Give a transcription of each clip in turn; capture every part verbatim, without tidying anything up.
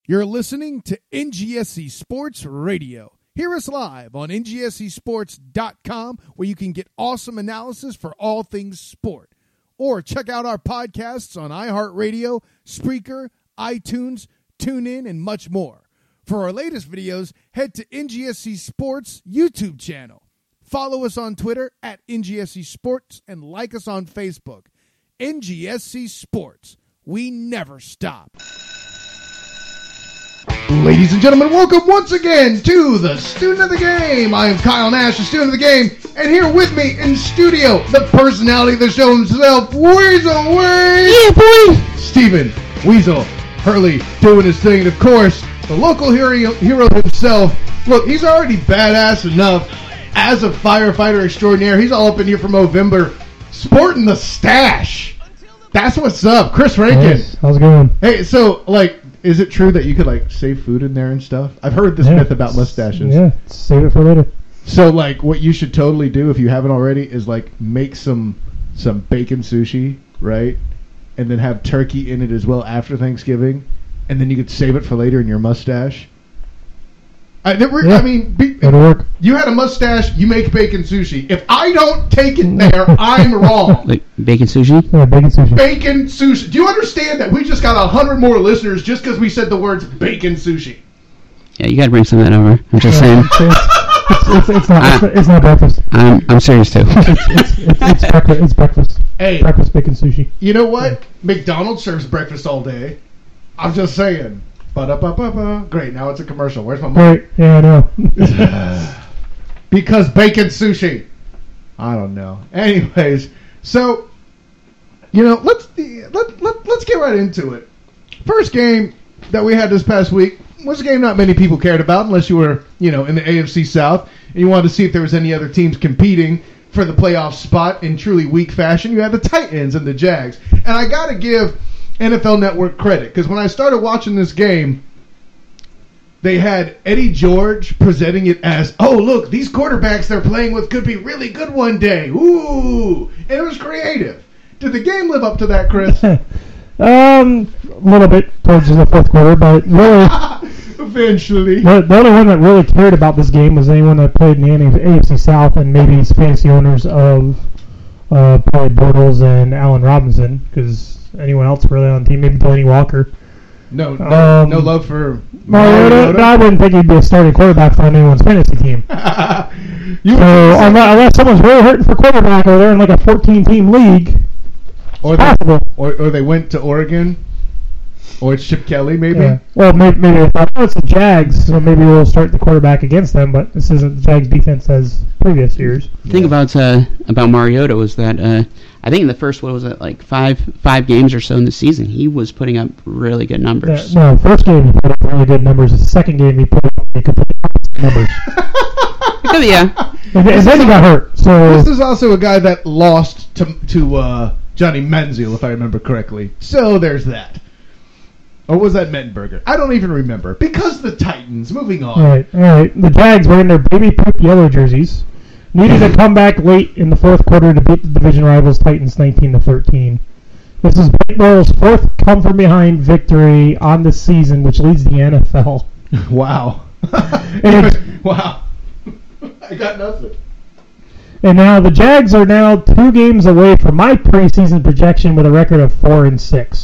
You're listening to N G S C Sports Radio. Hear us live on N G S C sports dot com, where you can get awesome analysis for all things sport. Or check out our podcasts on iHeartRadio, Spreaker, iTunes, TuneIn, and much more. For our latest videos, head to N G S C Sports YouTube channel. Follow us on Twitter at N G S C Sports and like us on Facebook. N G S C Sports. We never stop. Ladies and gentlemen, welcome once again to the Student of the Game. I am Kyle Nash, the Student of the Game, and here with me in studio, the personality of the show himself, Weasel Wade. Yeah, boy. Stephen Weasel Hurley doing his thing, and of course, the local hero, hero himself. Look, he's already badass enough as a firefighter extraordinaire. He's all up in here for Movember, sporting the stash. That's what's up, Chris Rankin. Hey, how's it going? Hey, so, like, is it true that you could, like, save food in there and stuff? I've heard this yeah, myth about mustaches. Yeah, save it for later. So, like, what you should totally do, if you haven't already, is, like, make some some bacon sushi, right? And then have turkey in it as well after Thanksgiving. And then you could save it for later in your mustache. I, never, yeah, I mean, be, that'll work. You had a mustache, you make bacon sushi. If I don't take it there, I'm wrong. Like bacon sushi? Yeah, bacon sushi. Bacon sushi. Do you understand that we just got a hundred more listeners just because we said the words bacon sushi? Yeah, you gotta bring some of that over. I'm just saying. It's, it's, it's, it's, not, uh, it's, it's not breakfast. I'm I'm serious too. It's, it's, it's, it's, breakfast. It's breakfast. Hey, breakfast bacon sushi. You know what? Yeah. McDonald's serves breakfast all day. I'm just saying. Ba-da-ba-ba-ba. Great, now it's a commercial. Where's my money? Right, yeah, I know. Because bacon sushi. I don't know. Anyways, so, you know, let's let, let, let's get right into it. First game that we had this past week was a game not many people cared about unless you were, you know, in the A F C South and you wanted to see if there was any other teams competing for the playoff spot in truly weak fashion. You had the Titans and the Jags. And I got to give N F L Network credit, because when I started watching this game, they had Eddie George presenting it as, oh, look, these quarterbacks they're playing with could be really good one day. Ooh, and it was creative. Did the game live up to that, Chris? um, a little bit towards the fourth quarter, but really, eventually. The, the only one that really cared about this game was anyone that played in the A F C South and maybe fantasy owners of uh, probably Bortles and Allen Robinson, because anyone else really on the team, maybe Delaney Walker. No, no, um, no love for Mariota. I wouldn't think he'd be a starting quarterback for anyone's fantasy team. you so unless, unless someone's really hurting for quarterback or they're in like a fourteen-team league, or it's they, possible. Or, or they went to Oregon, or it's Chip Kelly, maybe. Yeah. Well, maybe, maybe they thought, oh, it's the Jags, so maybe we'll start the quarterback against them. But this isn't the Jags' defense as previous years. The thing about uh, about Mariota was that uh, I think in the first, what was it, like five five games or so in the season, he was putting up really good numbers. Yeah, no, first game he put up really good numbers. The second game he put up he could put up numbers. Could be, yeah. And, and then he got hurt. So this is also a guy that lost to to uh, Johnny Manziel, if I remember correctly. So there's that. Or was that Mettenberger? I don't even remember. Because the Titans. Moving on. All right, all right. The Jags wearing their baby poop yellow jerseys needed to come back late in the fourth quarter to beat the division rivals Titans nineteen to thirteen. This is Brent Bowles' fourth come-from-behind victory on the season, which leads the N F L. Wow. and wow. I got nothing. And now the Jags are now two games away from my preseason projection with a record of four and six.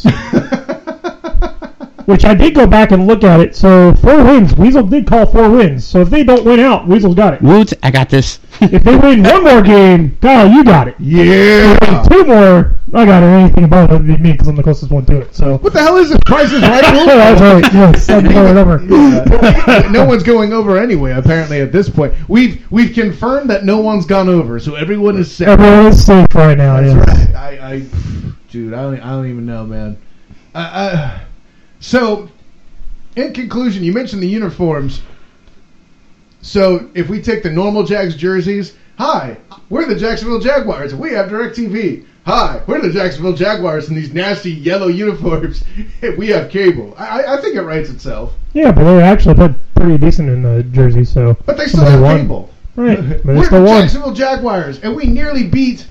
Which I did go back and look at it. So four wins. Weasel did call four wins. So if they don't win out, Weasel's got it. Woot, I got this. If they win one more game, Kyle, you got it. Yeah. If two more, I got it. Anything above it would be me because I'm the closest one to it. So what the hell is this? Price is Right? That's right. Yes, I'm going over. Yeah. No one's going over anyway. Apparently, at this point, we've we've confirmed that no one's gone over, so everyone is safe. Everyone is safe right now. That's yes. right. I, I, dude, I don't, I don't even know, man. I, I, so, in conclusion, you mentioned the uniforms. So, if we take the normal Jags jerseys, hi, we're the Jacksonville Jaguars. We have DirecTV. Hi, we're the Jacksonville Jaguars in these nasty yellow uniforms. We have cable. I, I think it writes itself. Yeah, but they actually played pretty decent in the jersey, so. But they still have won. cable. Right, but we're they still the won. Jacksonville Jaguars, and we nearly beat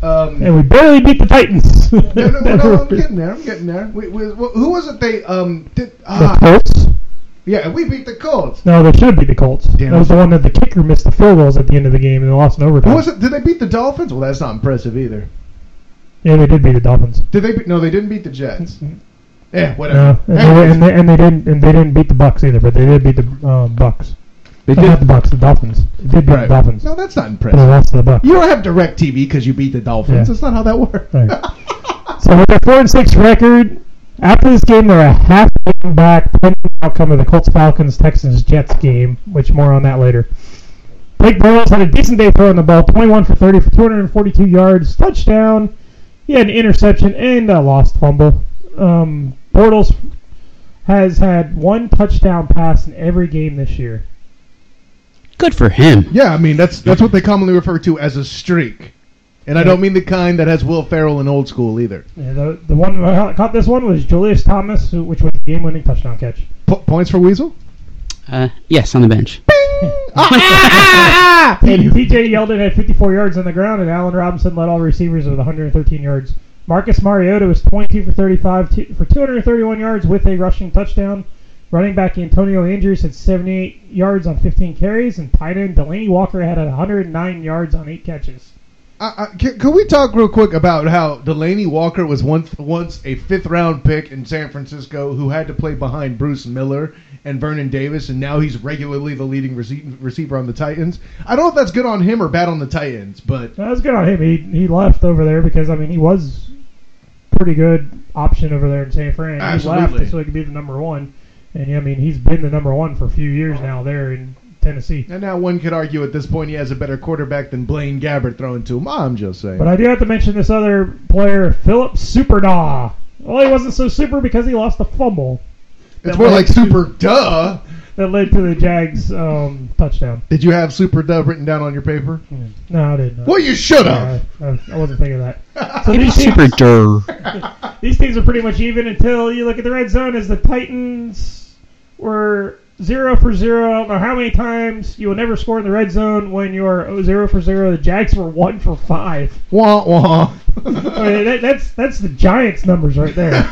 Um, and we barely beat the Titans. no, no, no, no, I'm getting there. I'm getting there. We, we, who was it? They um did. The Ah, Colts? yeah, we beat the Colts. No, they should beat the Colts. Damn that was it. the one that the kicker missed the field goals at the end of the game and they lost in overtime. Who was it? Did they beat the Dolphins? Well, that's not impressive either. Yeah, they did beat the Dolphins. Did they? Beat, no, they didn't beat the Jets. Yeah, No, whatever. and, they, Anyways, and, they, and they didn't and they didn't beat the Bucks either, but they did beat the um, Bucks. they No, did. not the Bucks, the Dolphins. They did beat Right. the Dolphins. No, that's not But they impressive. lost to the Bucks. You don't have direct T V because you beat the Dolphins. Yeah. That's not how that works. Right. So with their four and six record, after this game, they're a half game back, pending the outcome of the Colts, Falcons, Texans, Jets game, which more on that later. Blake Bortles had a decent day throwing the ball, twenty-one for thirty for two hundred forty-two yards, touchdown. He had an interception and a lost fumble. Um, Bortles has had one touchdown pass in every game this year. Good for him. Yeah, I mean that's that's what they commonly refer to as a streak, and I Yeah. don't mean the kind that has Will Ferrell in Old School either. Yeah, the the one who caught this one was Julius Thomas, who, which was a game-winning touchdown catch. Po- points for Weasel. Uh, yes, on the bench. And T J Yeldon had fifty-four yards on the ground, and Allen Robinson led all receivers with one hundred thirteen yards. Marcus Mariota was twenty-two for thirty-five t- for two hundred thirty-one yards with a rushing touchdown. Running back Antonio Andrews had seventy-eight yards on fifteen carries, and tight end Delaney Walker had one hundred nine yards on eight catches. Uh, uh, can, can we talk real quick about how Delaney Walker was once once a fifth round pick in San Francisco who had to play behind Bruce Miller and Vernon Davis, and now he's regularly the leading rece- receiver on the Titans. I don't know if that's good on him or bad on the Titans, but That was good on him. He he left over there because I mean he was pretty good option over there in San Fran. He Absolutely. left so he could be the number one, and yeah, I mean he's been the number one for a few years now there in Tennessee. and now one could argue at this point he has a better quarterback than Blaine Gabbert throwing to him. I'm just saying. But I do have to mention this other player, Philip Superdaw. Well, he wasn't so super because he lost a fumble. it's that more led like to- super duh. That led to the Jags um, touchdown. Did you have super duh written down on your paper? No, I didn't. Well, you should have. I, I wasn't thinking of that. So Maybe these teams, super dur. these teams are pretty much even until you look at the red zone as the Titans were zero for zero. I don't know how many times you will never score in the red zone when you're zero for zero. The Jags were one for five. Wah wah. I mean, that, that's that's the Giants numbers right there.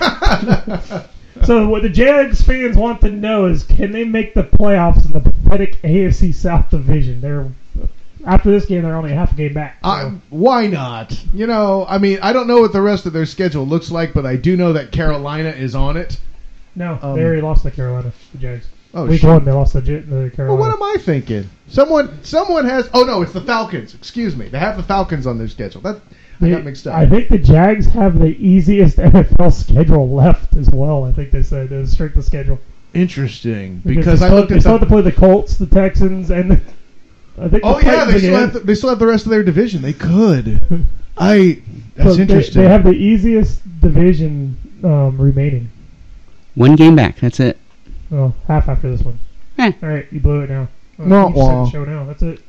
So what the Jags fans want to know is, can they make the playoffs in the pathetic A F C South division? They're after this game, they're only half a game back. So. Uh, why not? You know, I mean, I don't know what the rest of their schedule looks like, but I do know that Carolina is on it. no, um, they already lost to Carolina. The Jags. Oh, Week shit. one, they lost to J- the Well, Carolina. what am I thinking? Someone, someone has. Oh no, it's the Falcons. Excuse me. They have the Falcons on their schedule. That I They- got mixed up. I think the Jags have the easiest N F L schedule left as well. I think they said the strength of schedule Interesting, because, because they I still, looked they at still the. have to play the Colts, the Texans, and the, I think. Oh the yeah, Titans they still again. have the, they still have the rest of their division. They could. I. That's So they- interesting. They, have the easiest division um, remaining. One game back. That's it. Well, half after this one. Eh. All right, you blew it now. Well, No, you just said well. the show now. That's it.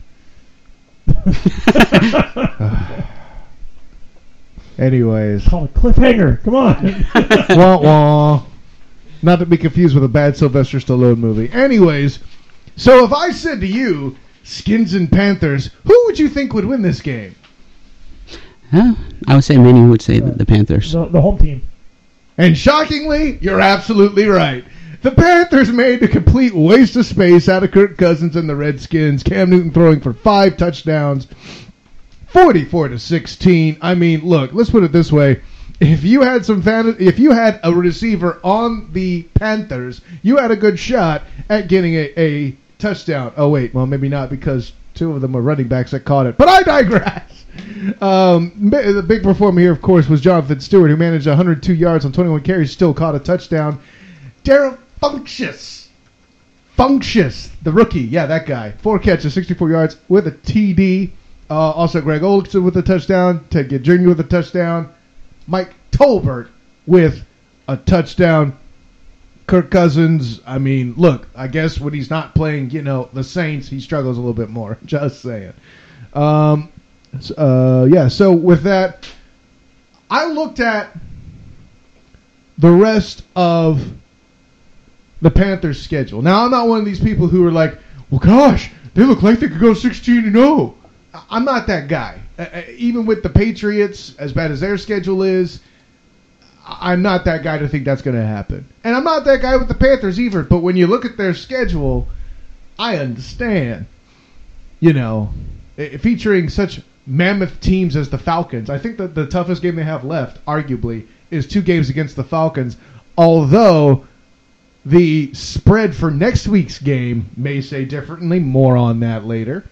Anyways, Call it cliffhanger. Come on. wah wah. Not to be confused with a bad Sylvester Stallone movie. Anyways, so if I said to you, Skins and Panthers, who would you think would win this game? Huh? I would say many would say the, the Panthers. the, the home team. And shockingly, you're absolutely right. The Panthers made a complete waste of space out of Kirk Cousins and the Redskins. Cam Newton throwing for five touchdowns, forty-four to sixteen. I mean, look, let's put it this way. If you had some fan, if you had a receiver on the Panthers, you had a good shot at getting a, a touchdown. Oh wait, well maybe not because two of them were running backs that caught it. But I digress. Um, the big performer here, of course, was Jonathan Stewart, who managed one hundred two yards on twenty-one carries, still caught a touchdown. Darrell Funchess, Funchess, the rookie, yeah, that guy, four catches, sixty-four yards with a T D. Uh, also, Greg Olson with a touchdown. Ted Ginn Junior with a touchdown. Mike Tolbert with a touchdown. Kirk Cousins, I mean, look, I guess when he's not playing, you know, the Saints, he struggles a little bit more. Just saying. Um, uh, yeah, so with that, I looked at the rest of the Panthers' schedule. Now, I'm not one of these people who are like, well, gosh, they look like they could go sixteen and oh. I'm not that guy. Uh, even with the Patriots, as bad as their schedule is, I'm not that guy to think that's going to happen. And I'm not that guy with the Panthers either. But when you look at their schedule, I understand. You know, featuring such mammoth teams as the Falcons. I think that the toughest game they have left, arguably, is two games against the Falcons. Although the spread for next week's game may say differently. More on that later.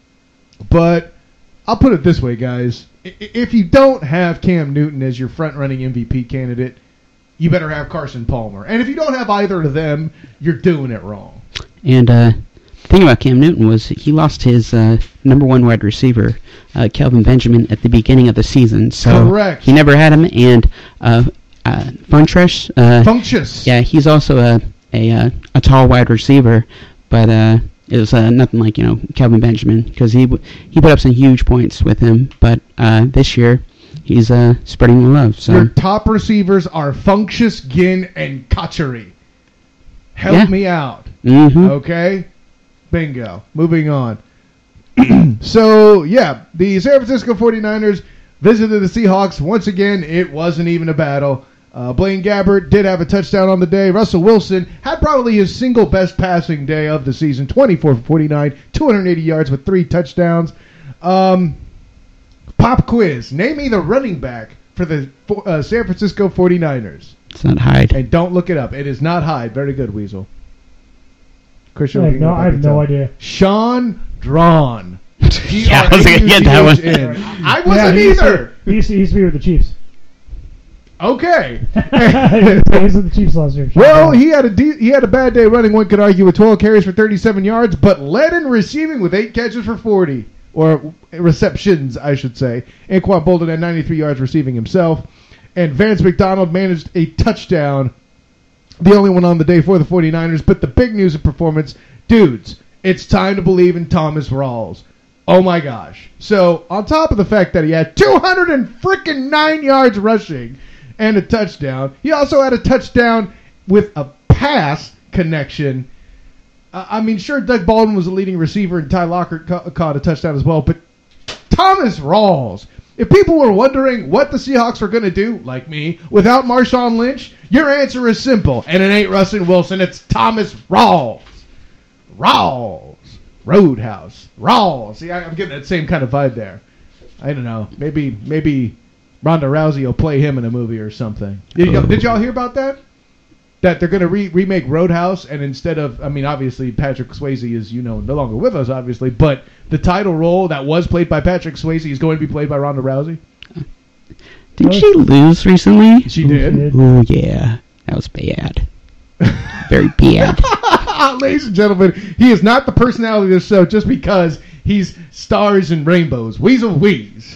But I'll put it this way, guys. If you don't have Cam Newton as your front-running M V P candidate, you better have Carson Palmer. And if you don't have either of them, you're doing it wrong. And uh, the thing about Cam Newton was he lost his uh, number one wide receiver, uh, Kelvin Benjamin, at the beginning of the season. So Correct. He never had him. And uh, uh, Funtress, uh, Funchess. Yeah, he's also a a, a, a tall wide receiver, but uh, it was uh, nothing like, you know, Kelvin Benjamin, because he w- he put up some huge points with him. But uh, this year, he's uh, spreading the love. So Your top receivers are Funchess, Ginn, and Kachary. Help Yeah. me out. Mm-hmm. Okay? Bingo. Moving on. So, yeah, the San Francisco forty-niners visited the Seahawks. Once again, it wasn't even a battle. Uh, Blaine Gabbert did have a touchdown on the day. Russell Wilson had probably his single best passing day of the season, twenty-four for forty-nine, two hundred eighty yards with three touchdowns. Um, pop quiz. Name me the running back for the uh, San Francisco forty-niners. It's not Hyde. And don't look it up. It is not Hyde. Very good, Weasel. Christian, I have looking no, up, I have can no tell. idea. Sean Drawn. Yeah, I was going to get that one. I Yeah, wasn't he used to- either. He used, to, he used to be with the Chiefs. Okay. he was with the Chiefs last year. Well, he had a de- he had a bad day running. One could argue with twelve carries for thirty-seven yards, but led in receiving with eight catches for forty, or receptions, I should say. Anquan Bolden had ninety-three yards receiving himself, and Vance McDonald managed a touchdown, the only one on the day for the forty-niners. But the big news of performance, dudes, it's time to believe in Thomas Rawls. Oh my gosh! So on top of the fact that he had two hundred and freaking nine yards rushing and a touchdown, he also had a touchdown with a pass connection. Uh, I mean, sure, Doug Baldwin was the leading receiver, and Ty Lockett ca- caught a touchdown as well. But Thomas Rawls, if people were wondering what the Seahawks were going to do, like me, without Marshawn Lynch, your answer is simple, and it ain't Russell Wilson. It's Thomas Rawls. Rawls. Roadhouse. Rawls. See, I, I'm getting that same kind of vibe there. I don't know. Maybe maybe Ronda Rousey will play him in a movie or something. Did, y- did y'all hear about that? That they're going to re- remake Roadhouse, and instead of, I mean, obviously Patrick Swayze is, you know, no longer with us, obviously, but the title role that was played by Patrick Swayze is going to be played by Ronda Rousey. Did she lose recently? She did. Oh, yeah. That was bad. Very bad. Ladies and gentlemen, he is not the personality of this show just because he's stars and rainbows. Weasel Wheeze.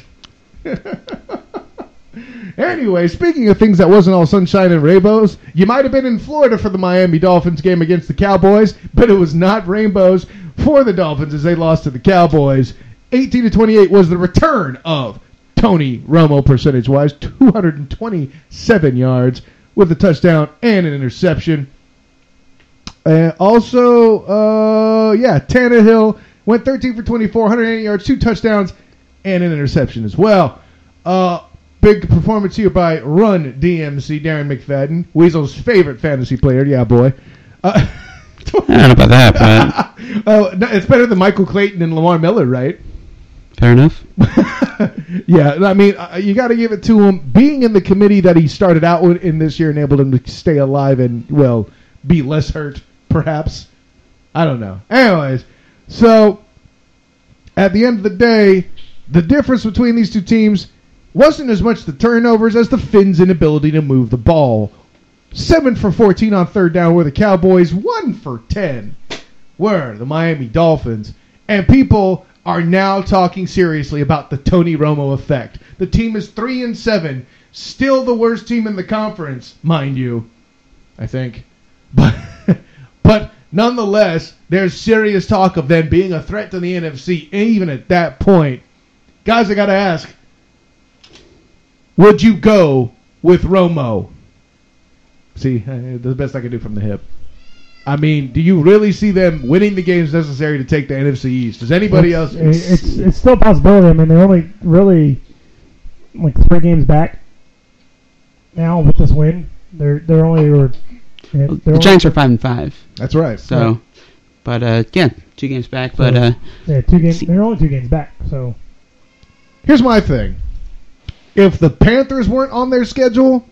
Anyway, speaking of things that wasn't all sunshine and rainbows, you might have been in Florida for the Miami Dolphins game against the Cowboys, but it was not rainbows for the Dolphins as they lost to the Cowboys. eighteen to twenty-eight was the return of Tony Romo percentage-wise, two hundred twenty-seven yards with a touchdown and an interception. Uh, also, uh, yeah, Tannehill went thirteen for twenty-four, one hundred eighty yards, two touchdowns, and an interception as well. Uh, big performance here by Run D M C, Darren McFadden, Weasel's favorite fantasy player. Yeah, boy. Uh, I don't know about that, but uh, no, it's better than Michael Clayton and Lamar Miller, right? fair enough. Yeah, I mean, uh, you got to give it to him. Being in the committee that he started out with in this year enabled him to stay alive and, well, be less hurt, perhaps. I don't know. Anyways, so at the end of the day, the difference between these two teams wasn't as much the turnovers as the Finns' inability to move the ball. seven for fourteen on third down were the Cowboys. one for ten were the Miami Dolphins. And people are now talking seriously about the Tony Romo effect. The team is three and seven, still the worst team in the conference, mind you, I think. But but nonetheless, there's serious talk of them being a threat to the N F C, even at that point. Guys, I got to ask, would you go with Romo? See, the best I can do from the hip. I mean, do you really see them winning the games necessary to take the N F C East? Does anybody it's, else? It's it's still a possibility. I mean, they're only really like three games back now with this win. They're they're only or they're the only, Giants are five and five. That's right. So, right. but uh, yeah, two games back. But uh, yeah, two games. They're only two games back. So here's my thing: if the Panthers weren't on their schedule,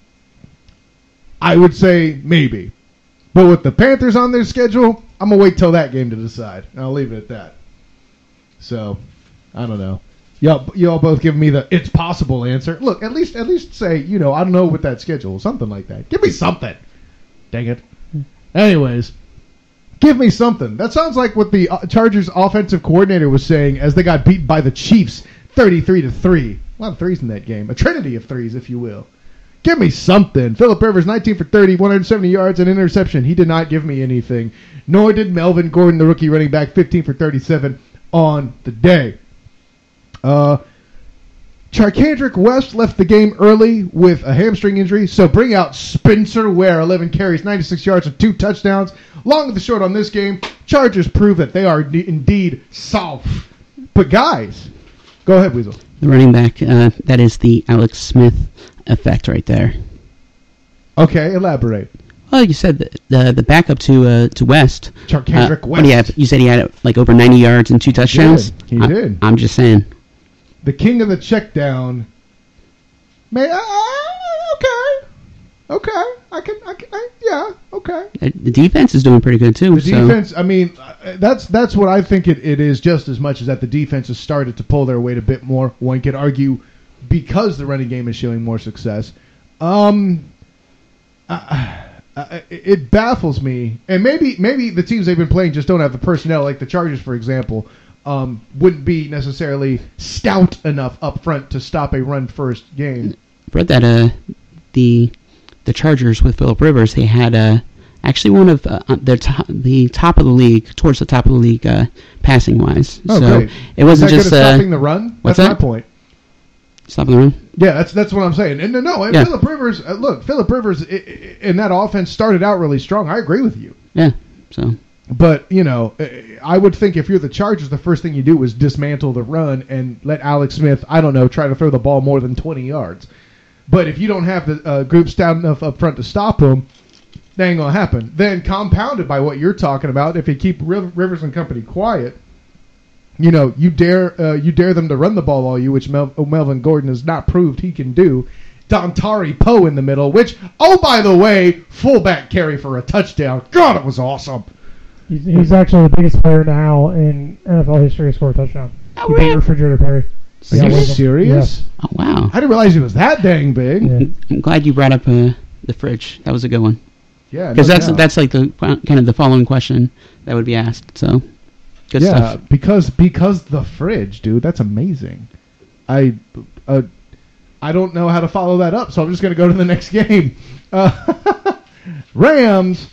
I would say maybe. But with the Panthers on their schedule, I'm going to wait till that game to decide. And I'll leave it at that. So, I don't know. Y'all, y'all both give me the it's possible answer. Look, at least at least say, you know, I don't know with that schedule. Something like that. Give me something. Dang it. Anyways, give me something. That sounds like what the Chargers offensive coordinator was saying as they got beat by the Chiefs thirty-three to three. A lot of threes in that game. A trinity of threes, if you will. Give me something. Phillip Rivers, nineteen for thirty, one hundred seventy yards, and interception. He did not give me anything. Nor did Melvin Gordon, the rookie running back, fifteen for thirty-seven on the day. Uh, Charcandrick West left the game early with a hamstring injury, so bring out Spencer Ware, eleven carries, ninety-six yards, and two touchdowns. Long and the short on this game, Chargers prove that they are indeed soft. But guys, go ahead, Weasel. The running back, uh, that is the Alex Smith effect right there. Okay, elaborate. Well, you said the the, the backup to uh, to West. Charcandrick uh, West. What do you have? You said he had like over ninety yards and two touchdowns. He did. He did. I, I'm just saying. The king of the check down. May uh, okay, okay. I can. I can. I, yeah. Okay. The defense is doing pretty good too. The so. defense. I mean, that's that's what I think it, it is. Just as much as that, the defense has started to pull their weight a bit more. One could argue because the running game is showing more success. Um, uh, uh, it baffles me, and maybe maybe the teams they've been playing just don't have the personnel, like the Chargers, for example. Um, wouldn't be necessarily stout enough up front to stop a run-first game. I read that uh, the the Chargers with Phillip Rivers, they had uh, actually one of uh, their to- the top of the league, towards the top of the league uh, passing-wise. Oh, so great. it wasn't Is that just good at uh, stopping the run. What's that's that? my point. Stopping the run. Yeah, that's that's what I'm saying. And no, no, and Yeah. Phillip Rivers. Uh, look, Phillip Rivers i- i- in that offense started out really strong. I agree with you. Yeah. So. But, you know, I would think if you're the Chargers, the first thing you do is dismantle the run and let Alex Smith, I don't know, try to throw the ball more than twenty yards. But if you don't have the uh, group stout enough up front to stop him, that ain't going to happen. Then compounded by what you're talking about, if you keep Rivers and company quiet, you know, you dare uh, you dare them to run the ball all you, which Mel- Melvin Gordon has not proved he can do. Dontari Poe in the middle, which, oh, by the way, fullback carry for a touchdown. God, it was awesome. He's, he's actually the biggest player now in N F L history to score a touchdown. Oh, he really? beat Refrigerator Perry. Are you Yeah. serious? Oh wow! I didn't realize he was that dang big. Yeah. I'm glad you brought up uh, the fridge. That was a good one. Yeah, Because no that's doubt. that's like the kind of the following question that would be asked. So, good yeah, stuff. because because the fridge, dude, that's amazing. I uh, I don't know how to follow that up, so I'm just gonna go to the next game. Uh, Rams,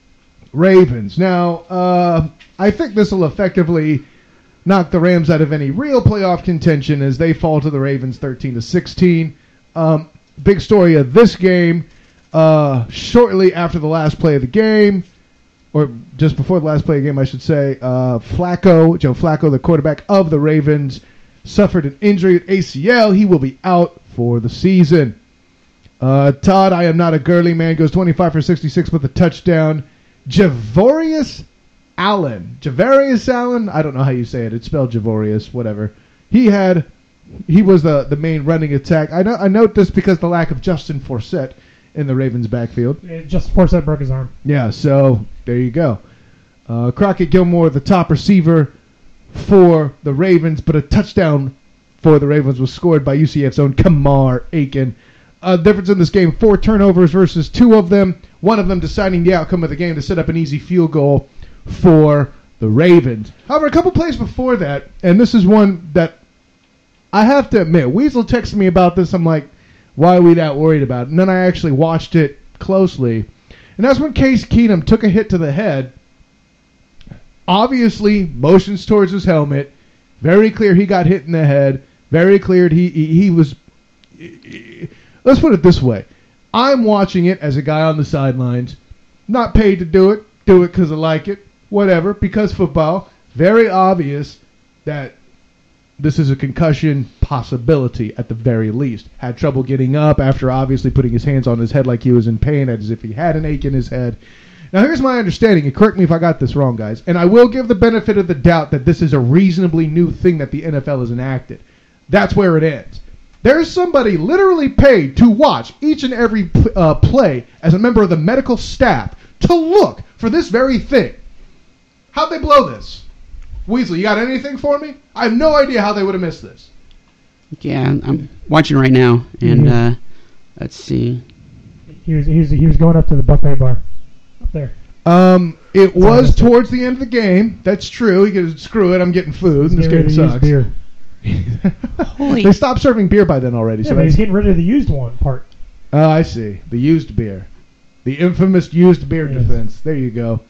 Ravens. Now, uh, I think this will effectively knock the Rams out of any real playoff contention as they fall to the Ravens thirteen to sixteen. Um, big story of this game. Uh, shortly after the last play of the game, or just before the last play of the game, I should say, uh, Flacco, Joe Flacco, the quarterback of the Ravens, suffered an injury at A C L. He will be out for the season. Uh, Todd, I am not a girly man, goes twenty-five for sixty-six with a touchdown. Javorius Allen. Javarius Allen? I don't know how you say it. It's spelled Javorius, whatever. He had, he was the, the main running attack. I know, I note this because the lack of Justin Forsett in the Ravens backfield. Yeah, just Forsett broke his arm. Yeah, so there you go. Uh, Crockett Gilmore, the top receiver for the Ravens, but a touchdown for the Ravens was scored by U C F's own Kamar Aiken. Uh, difference in this game, four turnovers versus two of them, one of them deciding the outcome of the game to set up an easy field goal for the Ravens. However, a couple plays before that, and this is one that I have to admit, Weasel texted me about this. I'm like, why are we that worried about it? And then I actually watched it closely. And that's when Case Keenum took a hit to the head. Obviously, motions towards his helmet. Very clear he got hit in the head. Very clear he, he, he was... Let's put it this way. I'm watching it as a guy on the sidelines. Not paid to do it. do it because I like it, whatever, because football. Very obvious that this is a concussion possibility at the very least. Had trouble getting up after obviously putting his hands on his head like he was in pain, as if he had an ache in his head. Now, here's my understanding, and correct me if I got this wrong, guys, and I will give the benefit of the doubt that this is a reasonably new thing that the N F L has enacted. That's where it ends. There's somebody literally paid to watch each and every uh, play as a member of the medical staff to look for this very thing. How'd they blow this? Weasley, you got anything for me? I have no idea how they would have missed this. Yeah, I'm watching right now, and Mhm. uh, let's see. He was, he was he was going up to the buffet bar up there. Um, it was towards the end of the game. That's true. He could screw it. I'm getting food. And this Getting rid game of the sucks. used beer. Holy- They stopped serving beer by then already. Yeah, so but he's that's- getting rid of the used one part. Oh, I see. The used beer. The infamous used beer Yes. defense. There you go.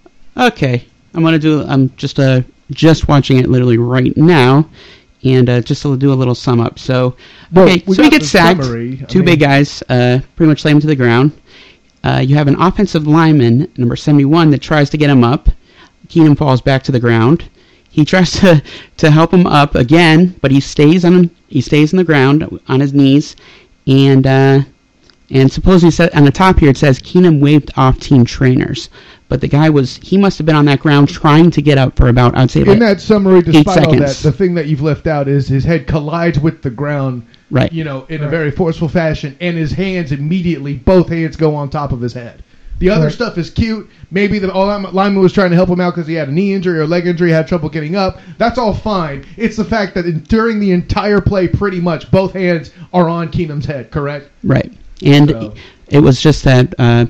Okay, I'm gonna do. I'm just uh just watching it literally right now, and uh, just to do a little sum up. So Well, okay, we so he got gets the sacked. summary. I Two mean- big guys, uh, pretty much lay him to the ground. Uh, you have an offensive lineman, number seventy-one, that tries to get him up. Keenum falls back to the ground. He tries to, to help him up again, but he stays on he stays on the ground on his knees, and uh, and supposedly said on the top here it says Keenum waved off team trainers, but the guy was he must have been on that ground trying to get up for about I'd say In like that summary, despite all that, seconds. the thing that you've left out is his head collides with the ground, right. you know, in a Right. very forceful fashion, and his hands immediately, both hands go on top of his head. The other Right. stuff is cute. Maybe the lineman was trying to help him out because he had a knee injury or leg injury, had trouble getting up. That's all fine. It's the fact that in, during the entire play, pretty much, both hands are on Keenum's head, correct? Right. And So- it was just that uh,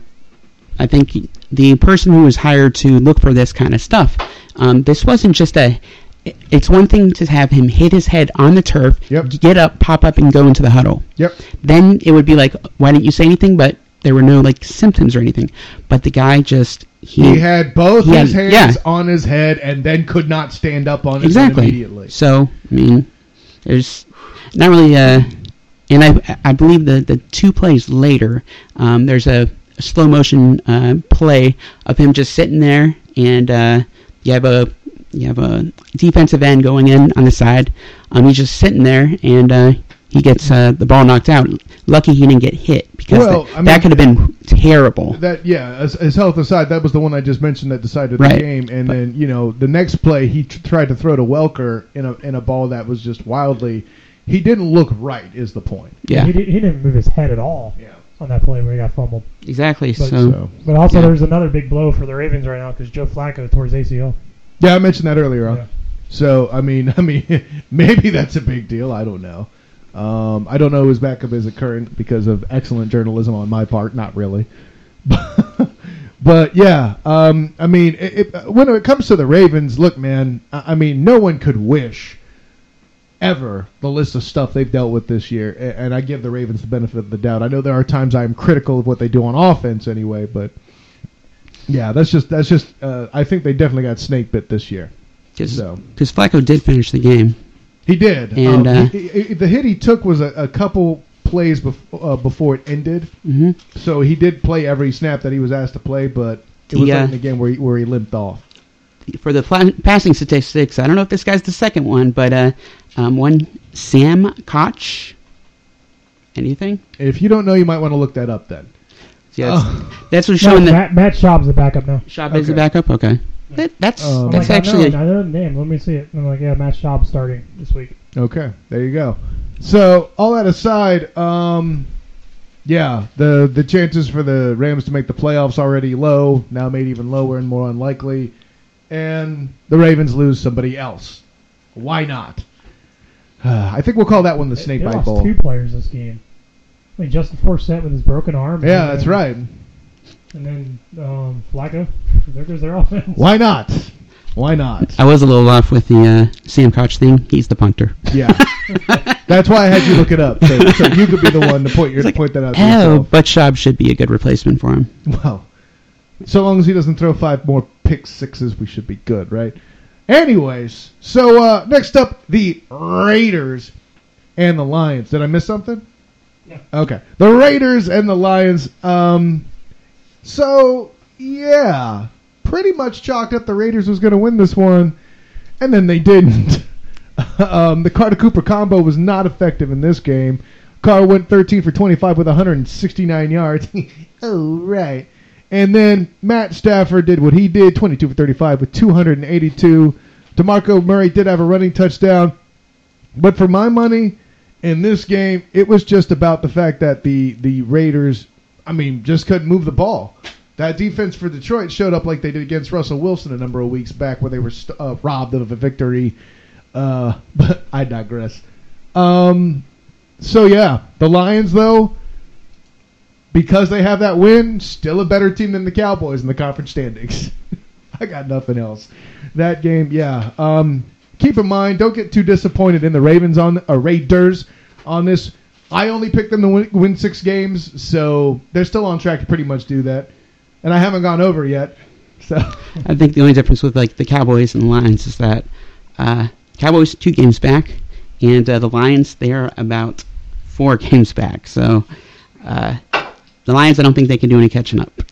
I think the person who was hired to look for this kind of stuff, um, this wasn't just a. It's one thing to have him hit his head on the turf, Yep. get up, pop up, and go into the huddle. Yep. Then it would be like, why didn't you say anything? But there were no like symptoms or anything. But the guy just he, He had both he his had- hands yeah. on his head and then could not stand up on his exactly. head immediately. So I mean, there's not really. Uh, and I I believe the the two plays later, um, there's a, a slow motion uh, play of him just sitting there, and uh, you have a you have a defensive end going in on the side. Um, he's just sitting there, and uh, he gets uh, the ball knocked out. Lucky he didn't get hit because Well, that, I mean- that could have been terrible. That yeah, as, as health aside, that was the one I just mentioned that decided the Right. game. And But- then you know the next play, he t- tried to throw to Welker in a in a ball that was just wildly. He didn't look right. Is the point? Yeah, He, did, he didn't move his head at all Yeah. on that play where he got fumbled. exactly. But- So, So But also, Yeah. there's another big blow for the Ravens right now because Joe Flacco tore his A C L. yeah, I mentioned that earlier on. Yeah. So I mean, I mean, maybe that's a big deal. I don't know. Um, I don't know whose backup is at current because of excellent journalism on my part. Not really. But yeah, um, I mean, it, it, when it comes to the Ravens, look, man, I, I mean, no one could wish ever the list of stuff they've dealt with this year, a- and I give the Ravens the benefit of the doubt. I know there are times I am critical of what they do on offense, anyway, but yeah, that's just that's just. Uh, I think they definitely got snake bit this year. because So Flacco did finish the game. he did, And, Um, uh, he- he- the hit he took was a, a couple plays bef- uh, before it ended. hmm So he did play every snap that he was asked to play, but it was The, late uh, in the game where he, where he limped off. For the pla- passing statistics, I don't know if this guy's the second one, but uh, um, one Sam Koch. Anything? If you don't know, you might want to look that up then. Yeah, that's, Oh. that's what's No, showing that Matt, Matt Schaub's the backup now. Schaub is the Okay. backup. Okay, that, that's Um, I'm that's like, actually I know, I know the name. Let me see it. I'm like, yeah, Matt Schaub's starting this week. Okay, there you go. So all that aside, um, yeah, the the chances for the Rams to make the playoffs already low, now made even lower and more unlikely, and the Ravens lose somebody else. Why not? I think we'll call that one the They- Snake they Bite lost Bowl. two players this game. I mean, Justin Forsett with his broken arm. Yeah, and that's then- right. And then um, Flacco. There goes their offense. Why not? Why not? I was a little off with the uh, Sam Koch thing. He's the punter. Yeah, that's why I had you look it up, so, so you could be the one to point your It's like, point that out to Oh, yourself. but Schaub should be a good replacement for him. Well, so long as he doesn't throw five more pick sixes, we should be good, right? Anyways, so uh, next up, the Raiders and the Lions. Did I miss something? Yeah. Okay. The Raiders and the Lions. Um, so, yeah, pretty much chalked up the Raiders was going to win this one, and then they didn't. um, the Carter Cooper combo was not effective in this game. Carr went thirteen for twenty-five with one hundred sixty-nine yards. Oh, right. And then Matt Stafford did what he did, twenty-two for thirty-five with two hundred eighty-two. DeMarco Murray did have a running touchdown. But for my money, in this game, it was just about the fact that the, the Raiders, I mean, just couldn't move the ball. That defense for Detroit showed up like they did against Russell Wilson a number of weeks back where they were st- uh, robbed of a victory. Uh, but I digress. Um, so, yeah, the Lions, though, because they have that win, still a better team than the Cowboys in the conference standings. I got nothing else. That game, yeah. Um, keep in mind, don't get too disappointed in the Ravens on or Raiders on this. I only picked them to win, win six games, so they're still on track to pretty much do that. And I haven't gone over yet. So I think the only difference with like the Cowboys and the Lions is that uh, Cowboys two games back, and uh, the Lions they're about four games back. So uh, the Lions, I don't think they can do any catching up.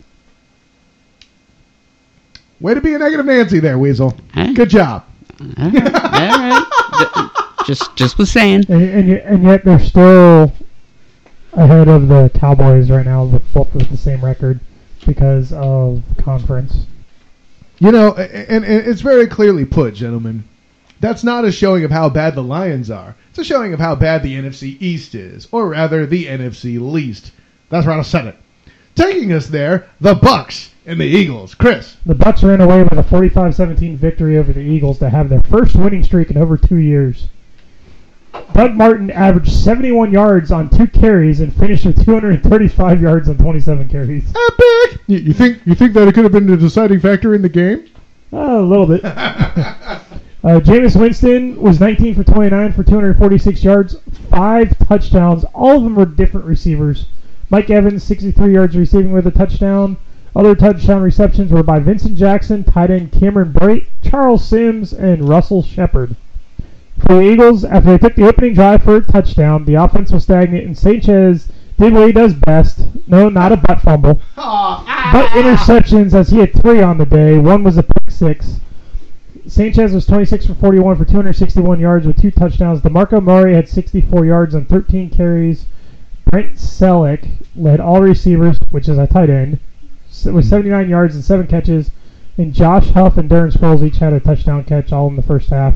Way to be a negative Nancy there, Weasel. Huh? Good job. All right. All right. Just, just was saying. And, and, yet- and yet they're still ahead of the Cowboys right now, with both with the same record because of conference. You know, and, and it's very clearly put, gentlemen. That's not a showing of how bad the Lions are. It's a showing of how bad the N F C East is, or rather, the N F C least. That's right, I said it. Taking us there, the Bucks and the Eagles. Chris. The Bucks ran away with a forty-five seventeen victory over the Eagles to have their first winning streak in over two years. Doug Martin averaged seventy-one yards on two carries and finished with two hundred thirty-five yards on twenty-seven carries. Epic! You, you think you think that it could have been the deciding factor in the game? Oh, a little bit. uh, Jameis Winston was nineteen for twenty-nine for two hundred forty-six yards, five touchdowns. All of them were different receivers. Mike Evans, sixty-three yards receiving with a touchdown. Other touchdown receptions were by Vincent Jackson, tight end Cameron Brate, Charles Sims, and Russell Shepard. For the Eagles, after they took the opening drive for a touchdown, the offense was stagnant, and Sanchez did what he does best. No, not a butt fumble. But interceptions, as he had three on the day. One was a pick six. Sanchez was twenty-six for forty-one for two hundred sixty-one yards with two touchdowns. DeMarco Murray had sixty-four yards on thirteen carries. Brent Selleck led all receivers, which is a tight end, with seventy-nine yards and seven catches. And Josh Huff and Darren Sproles each had a touchdown catch all in the first half.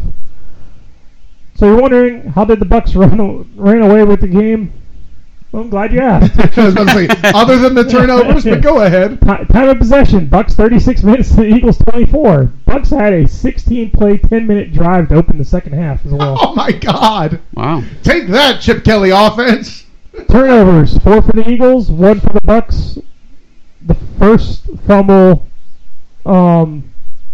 So you're wondering, how did the Bucks run, ran away with the game? Well, I'm glad you asked. I was about to say, other than the turnovers, but go ahead. Ti- Time of possession, Bucks thirty-six minutes to the Eagles twenty-four. Bucks had a sixteen-play, ten-minute drive to open the second half as well. Oh, my God. Wow. Take that, Chip Kelly offense. Turnovers, four for the Eagles, one for the Bucks. The first fumble, um,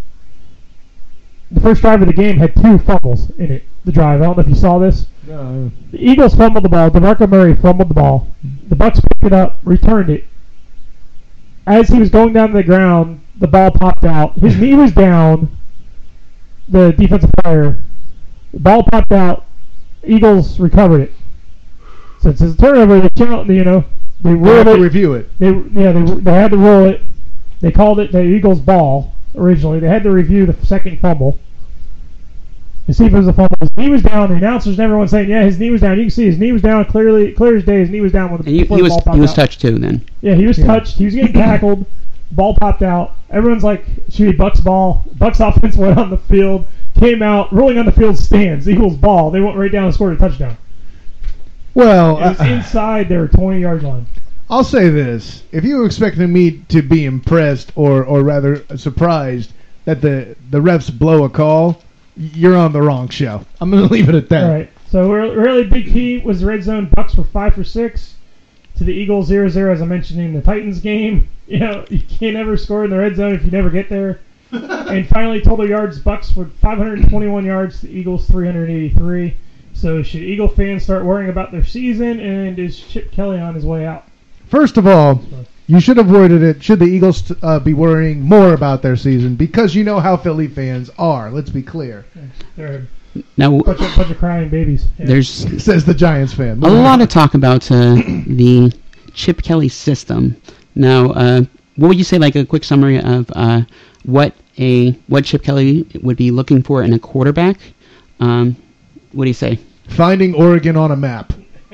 the first drive of the game had two fumbles in it, the drive. I don't know if you saw this. Uh, The Eagles fumbled the ball. DeMarco Murray fumbled the ball. The Bucks picked it up, returned it. As he was going down to the ground, the ball popped out. His knee was down, the defensive player. The ball popped out. Eagles recovered it. So it's a turnover. They count, you know, they we'll have ruled to it. review it. They yeah they they had to rule it. They called it the Eagles' ball originally. They had to review the second fumble to see if it was a fumble. His knee was down. The announcers and everyone saying, yeah, his knee was down. You can see his knee was down clearly, clear as day. His knee was down when the, And he, before he the was ball popped he was out. touched too then. Yeah, he was Yeah. touched. He was getting tackled. Ball popped out. Everyone's like, shoot, Bucks ball. Bucks offense went on the field, came out, rolling on the field stands. Eagles ball. They went right down and scored a touchdown. Well, It was uh, inside their twenty-yard line. I'll say this. If you were expecting me to be impressed or, or rather surprised that the, the refs blow a call, you're on the wrong show. I'm going to leave it at that. All right. So re- really big key was the red zone. Bucks were five for six to the Eagles zero zero, as I mentioned in the Titans game. You know, you can't ever score in the red zone if you never get there. And finally, total yards, Bucks were five hundred twenty-one yards, the Eagles three hundred eighty-three. So should Eagle fans start worrying about their season, and is Chip Kelly on his way out? First of all, you should have worded it, should the Eagles uh, be worrying more about their season, because you know how Philly fans are. Let's be clear. They're Now, a bunch of, bunch of crying babies. Yeah. there's Says the Giants fan. a lot of talk about uh, the Chip Kelly system. Now, uh, what would you say, like a quick summary of uh, what a what Chip Kelly would be looking for in a quarterback, um, what do you say? Finding Oregon on a map.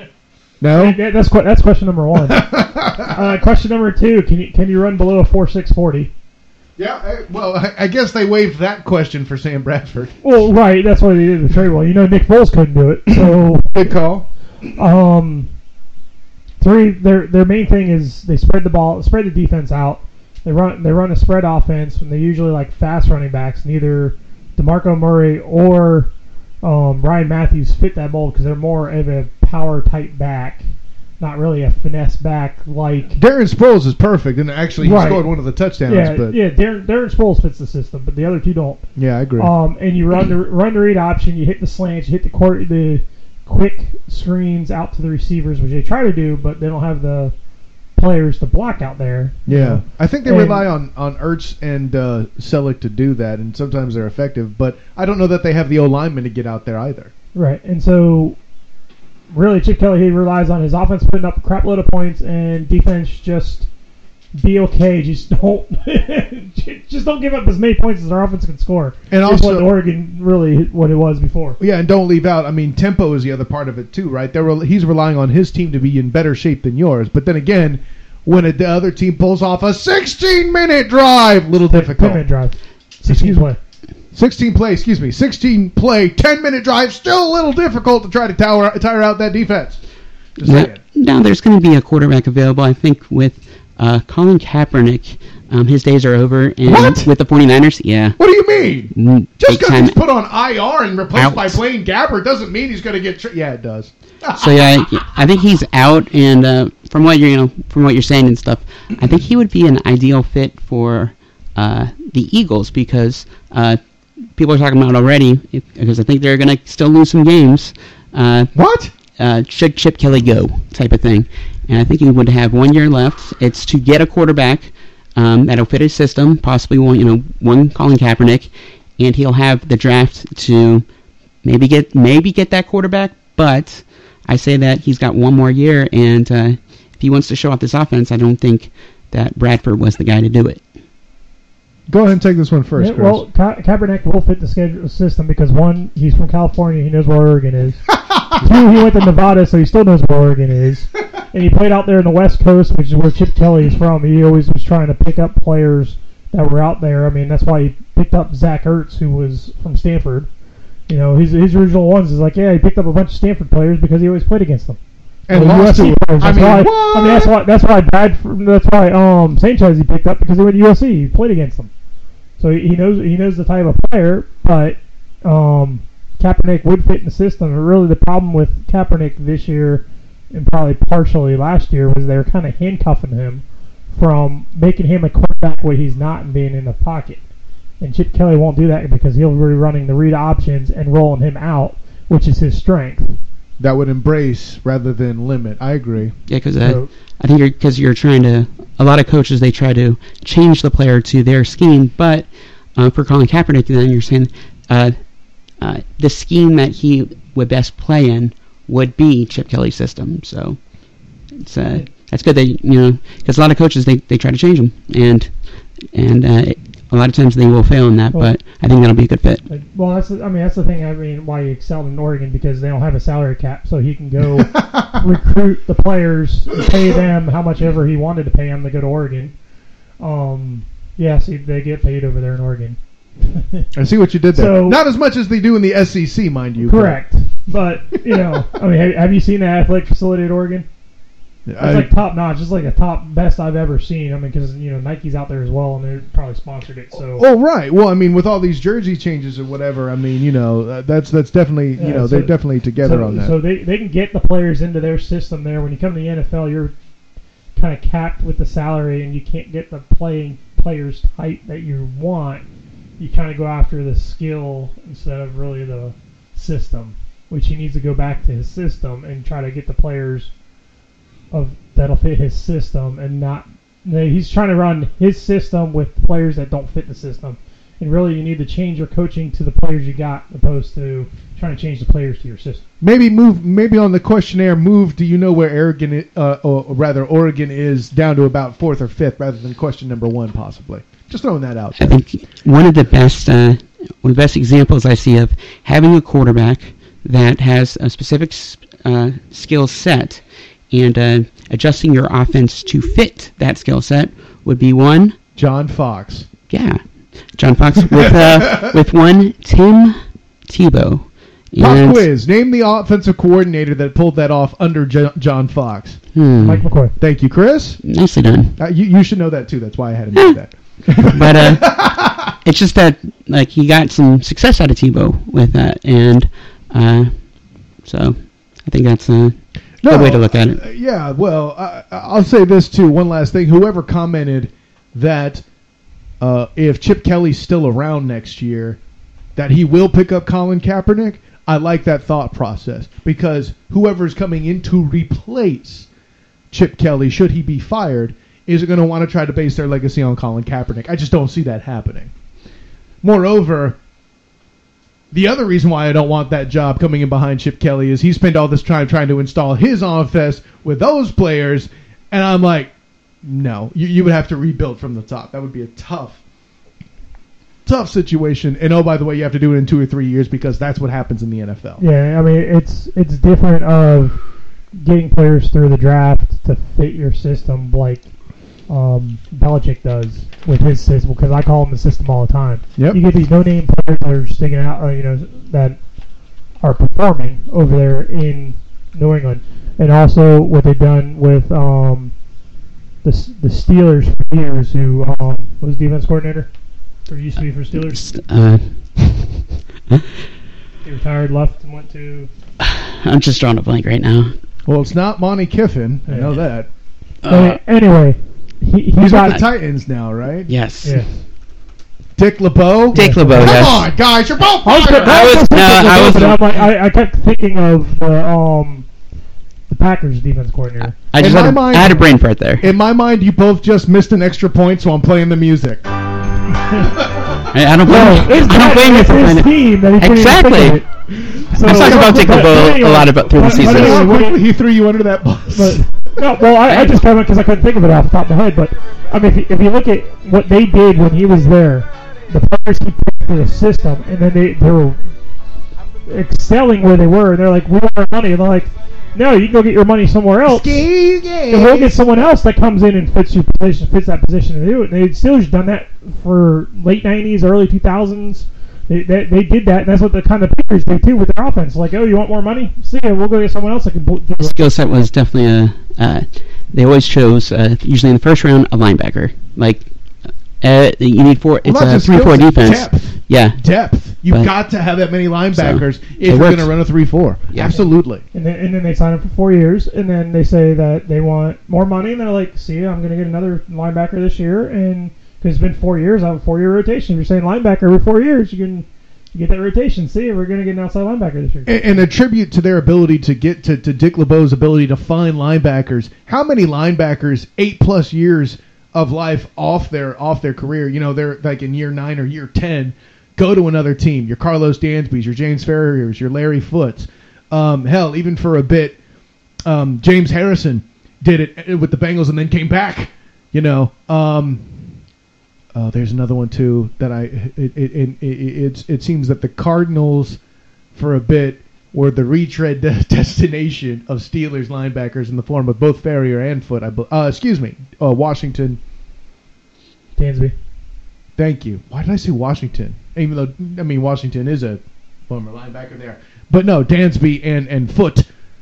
No? Yeah, that's que- that's question number one. uh, question number two: Can you can you run below a four six forty? Yeah. I, well, I, I guess they waived that question for Sam Bradford. Well, right. That's why they did the trade. Well, you know, Nick Foles couldn't do it. So good call. Um, three. Their their main thing is they spread the ball, spread the defense out. They run they run a spread offense, and they usually like fast running backs. Neither DeMarco Murray or um, Ryan Matthews fit that mold because they're more of a power type back, not really a finesse back like. Darren Sproles is perfect, and actually he Right. scored one of the touchdowns. Yeah, but yeah. Darren, Darren Sproles fits the system, but the other two don't. yeah, I agree. Um, and you run the run the read option. You hit the slants. You hit the court the quick screens out to the receivers, which they try to do, but they don't have the players to block out there. you Yeah, know. I think they And- rely on on Ertz and uh, Selleck to do that, and sometimes they're effective. But I don't know that they have the O linemen to get out there either. Right, and so really Chip Kelly, he relies on his offense putting up a crap load of points and defense just be okay. Just don't just don't give up as many points as our offense can score. And Just also- what Oregon really what it was before. Yeah, and don't leave out. I mean, tempo is the other part of it too, right? They're, re- he's relying on his team to be in better shape than yours. But then again, when a, the other team pulls off a sixteen-minute drive, little difficult. ten-minute drive. Excuse sixteen me? play. sixteen play, excuse me, sixteen play, ten-minute drive. Still a little difficult to try to tower, tire out that defense. Just Now, saying. now there's going to be a quarterback available. I think with uh, Colin Kaepernick, um, his days are over. And What? With the 49ers, yeah. What do you mean? Mm, Just big because time he's put on I R and replaced out. by Blaine Gabbert doesn't mean he's going to get. Tra- yeah, it does. So yeah, I, I think he's out, and uh, from what you're, you know, from what you're saying and stuff, I think he would be an ideal fit for uh, the Eagles because uh, people are talking about it already because I think they're going to still lose some games. Uh, What? uh, should Chip Kelly go type of thing, and I think he would have one year left. It's to get a quarterback um, that'll fit his system, possibly one, you know, one Colin Kaepernick, and he'll have the draft to maybe get maybe get that quarterback, but. I say that he's got one more year, and uh, if he wants to show off this offense, I don't think that Bradford was the guy to do it. Go ahead and take this one first, Yeah, Chris. well, Ka- Kaepernick will fit the schedule system because one, he's from California, he knows where Oregon is. Two, he went to Nevada, so he still knows where Oregon is. And he played out there in the West Coast, which is where Chip Kelly is from. He always was trying to pick up players that were out there. I mean, that's why he picked up Zach Ertz, who was from Stanford. You know, his his original ones is like, yeah, he picked up a bunch of Stanford players because he always played against them. and Well, lost U S C to players. I That's mean, why, what? I mean, that's why that's why Bradford, that's why um Sanchez he picked up because he went to U S C. He played against them, so he, he knows he knows the type of player. But um, Kaepernick would fit in the system. And really, the problem with Kaepernick this year and probably partially last year was they were kind of handcuffing him from making him a quarterback where he's not and being in the pocket. And Chip Kelly won't do that because he'll be running the read options and rolling him out, which is his strength. That would embrace rather than limit. I agree. Yeah, because uh, So- I think you're because you're trying to. A lot of coaches they try to change the player to their scheme, but uh, for Colin Kaepernick, then you're saying uh, uh, the scheme that he would best play in would be Chip Kelly's system. So it's uh, that's good that you know because a lot of coaches they, they try to change them and and uh, it, a lot of times they will fail in that, Well- but I think that'll be a good fit. Like, well, that's the, I mean that's the thing. I mean why he excelled in Oregon because they don't have a salary cap, so he can go recruit the players, and pay them how much ever he wanted to pay them to go to Oregon. Um, yes, he, they get paid over there in Oregon. I see what you did there. So- Not as much as they do in the S E C, mind you. Correct, but you know, I mean, have, have you seen the athletic facility at Oregon? It's I, like top notch. It's like the top best I've ever seen. I mean, because you know Nike's out there as well, and they probably sponsored it. So oh, right. Well, I mean, with all these jersey changes or whatever, I mean, you know, uh, that's that's definitely, you Yeah, know, so- they're definitely together so, on that. So they, they can get the players into their system there. When you come to the N F L, you're kind of capped with the salary, and you can't get the playing players type that you want. You kind of go after the skill instead of really the system, which he needs to go back to his system and try to get the players of that'll fit his system and not. He's trying to run his system with players that don't fit the system. And really, you need to change your coaching to the players you got, opposed to trying to change the players to your system. Maybe move. Maybe on the questionnaire, move. Do you know where Oregon, i- uh, or rather Oregon is down to about fourth or fifth, rather than question number one, possibly. Just Just throwing that out I there. think one of the best uh, one of the best examples I see of having a quarterback that has a specific uh, skill set and uh, adjusting your offense to fit that skill set would be one. John Fox. Yeah, John Fox with uh, with one Tim Tebow. Pop And- quiz. Name the offensive coordinator that pulled that off under J- John Fox. Hmm, Mike McCoy. Thank you, Chris. nicely done. Uh, you, you should know that too. That's why I had to know that. But uh, it's just that like he got some success out of Tebow with that, and uh, so I think that's a good way to look at it. uh, yeah, well, I, I'll say this too. One last thing. Whoever commented that uh, if Chip Kelly's still around next year, that he will pick up Colin Kaepernick, I like that thought process because whoever's coming in to replace Chip Kelly, should he be fired, is going to want to try to base their legacy on Colin Kaepernick. I just don't see that happening. Moreover, the other reason why I don't want that job coming in behind Chip Kelly is he spent all this time trying to install his offense with those players, and I'm like, no, you, you would have to rebuild from the top. That would be a tough, tough situation. And oh, by the way, you have to do it in two or three years because that's what happens in the N F L. Yeah, I mean it's it's different of getting players through the draft to fit your system like um, Belichick does with his system, because I call him the system all the time. Yep. You get these no-name players that are sticking out, uh, you know, that are performing over there in New England, and also what they've done with um, the the Steelers for years, who um, was defense coordinator, or used to be for Steelers. Uh, He retired, left, and went to. I'm just drawing a blank right now. Well, it's not Monty Kiffin. I know that. Uh, anyway, he, he He's got with the Titans now, right? yes. Yeah. Dick LeBeau? Dick LeBeau, Come yes. on, guys, you're both I was, fired. I was- no, I was- but I'm like, I, I kept thinking of the um the Packers defense coordinator. I just In had my a, mind- I had a brain fart there. In my mind, you both just missed an extra point, so I'm playing the music. I, I don't blame No, you. it's I don't blame you it's for his playing it. team that he couldn't even Exactly. think of it. So, I've talked about Dick but- LeBeau but anyway, a lot about through the but- but season. anyway, How what do you- quickly he threw you under that bus. But, no, well, I, I just covered because I couldn't think of it off the top of my head. But I mean, if you, if you look at what they did when he was there, the players he picked for the system, and then they they were excelling where they were, and they're like, "We want our money," and they're like, "No, you can go get your money somewhere else, and we'll get someone else that comes in and fits your position, fits that position to do it." And they Steelers done that for late nineties, early two thousands. They, they, they did that, and that's what the kind of Patriots do too with their offense. Like, oh, you want more money? See ya, we'll go get someone else that can do it. Skill set was definitely a. Uh, they always chose uh, usually in the first round a linebacker. Like uh, you need four. It's Well, not a just three four skills, defense. depth. Yeah. Depth. You've But- got to have that many linebackers So, if it you're works. going to run a three four. Yeah. Absolutely. And then, and then they sign him for four years, and then they say that they want more money, and they're like, see, I'm going to get another linebacker this year, and because it's been four years, I have a four-year rotation. If you're saying linebacker every four years, you can you get that rotation. See, we're going to get an outside linebacker this year. And, and a tribute to their ability to get to, to Dick LeBeau's ability to find linebackers. How many linebackers, eight plus years of life off their off their career, you know, they're like in year nine or year ten, go to another team. Your Carlos Dansby's, your James Ferriers, your Larry Foots. Um, hell, even for a bit, um, James Harrison did it with the Bengals and then came back. You know, um, uh, there's another one too that I it it, it, it it's it seems that the Cardinals for a bit were the retread de- destination of Steelers linebackers in the form of both Ferrier and Foot. I be- uh, excuse me, uh, Washington. Dansby. Thank you. Why did I say Washington? Even though, I mean, Washington is a former linebacker there. But no, Dansby and, and Foot.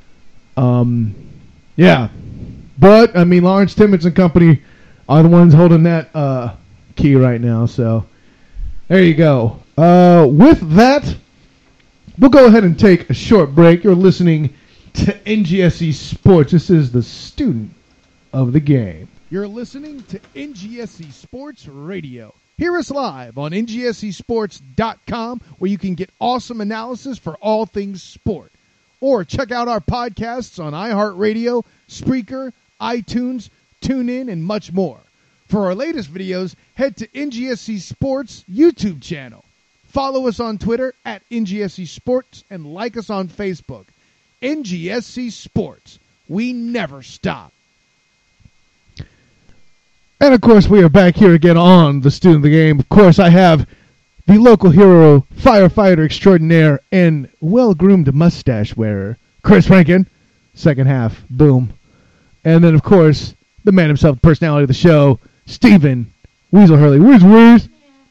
Um, yeah. But, I mean, Lawrence Timmons and company are the ones holding that uh, key right now. So, there you go. Uh, with that, we'll go ahead and take a short break. You're listening to N G S E Sports. This is the student of the game. You're listening to N G S E Sports Radio. Hear us live on N G S E sports dot com, where you can get awesome analysis for all things sport. Or check out our podcasts on iHeartRadio, Spreaker, iTunes, TuneIn, and much more. For our latest videos, head to N G S E Sports YouTube channel. Follow us on Twitter at N G S E Sports and like us on Facebook. N G S E Sports. We never stop. And, of course, we are back here again on the Student of the Game. Of course, I have the local hero, firefighter extraordinaire, and well-groomed mustache wearer, Chris Rankin. Second half, boom. And then, of course, the man himself, the personality of the show, Stephen Weasel Hurley. Where's Weez?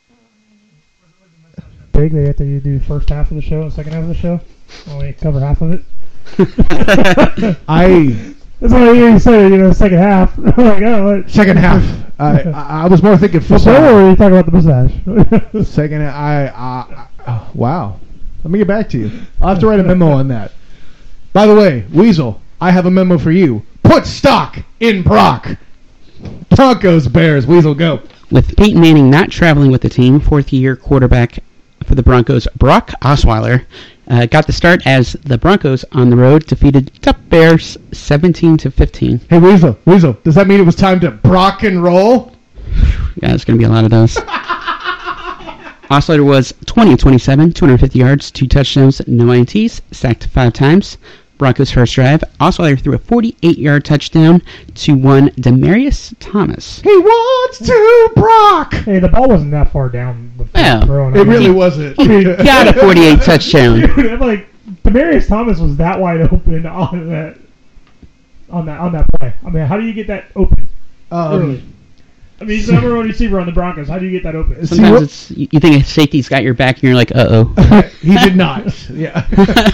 Big, they have to do the first half of the show and second half of the show. Only cover half of it. I... That's what you said, you know, the second half. I'm like, oh, what? Second half. I, I I was more thinking Football, football. or are you talking about the mustache? Second, I, I, I, wow. Let me get back to you. I'll have to write a memo on that. By the way, Weasel, I have a memo for you. Put stock in Brock. Broncos, Bears. Weasel, go. With Peyton Manning not traveling with the team, fourth-year quarterback for the Broncos, Brock Osweiler, uh, got the start as the Broncos on the road defeated the Bears seventeen to fifteen. Hey, Weasel, Weasel, does that mean it was time to Brock and roll? Yeah, there's going to be a lot of those. Osweiler was twenty of twenty-seven, two hundred fifty yards, two touchdowns, no I N Ts, sacked five times. Broncos' first drive, Osweiler threw a forty-eight-yard touchdown to one Demarius Thomas. He wants to Brock. Hey, the ball wasn't that far down. The Well, throwing It on really it. wasn't. He got a forty-eight touchdown. Dude, I'm like, Demarius Thomas was that wide open on that, on that, on that play. I mean, how do you get that open? Um, Early? I mean, he's the number one receiver on the Broncos. How do you get that open? See, Sometimes what- it's you you think a safety's got your back and you're like, uh-oh. he did not. Yeah.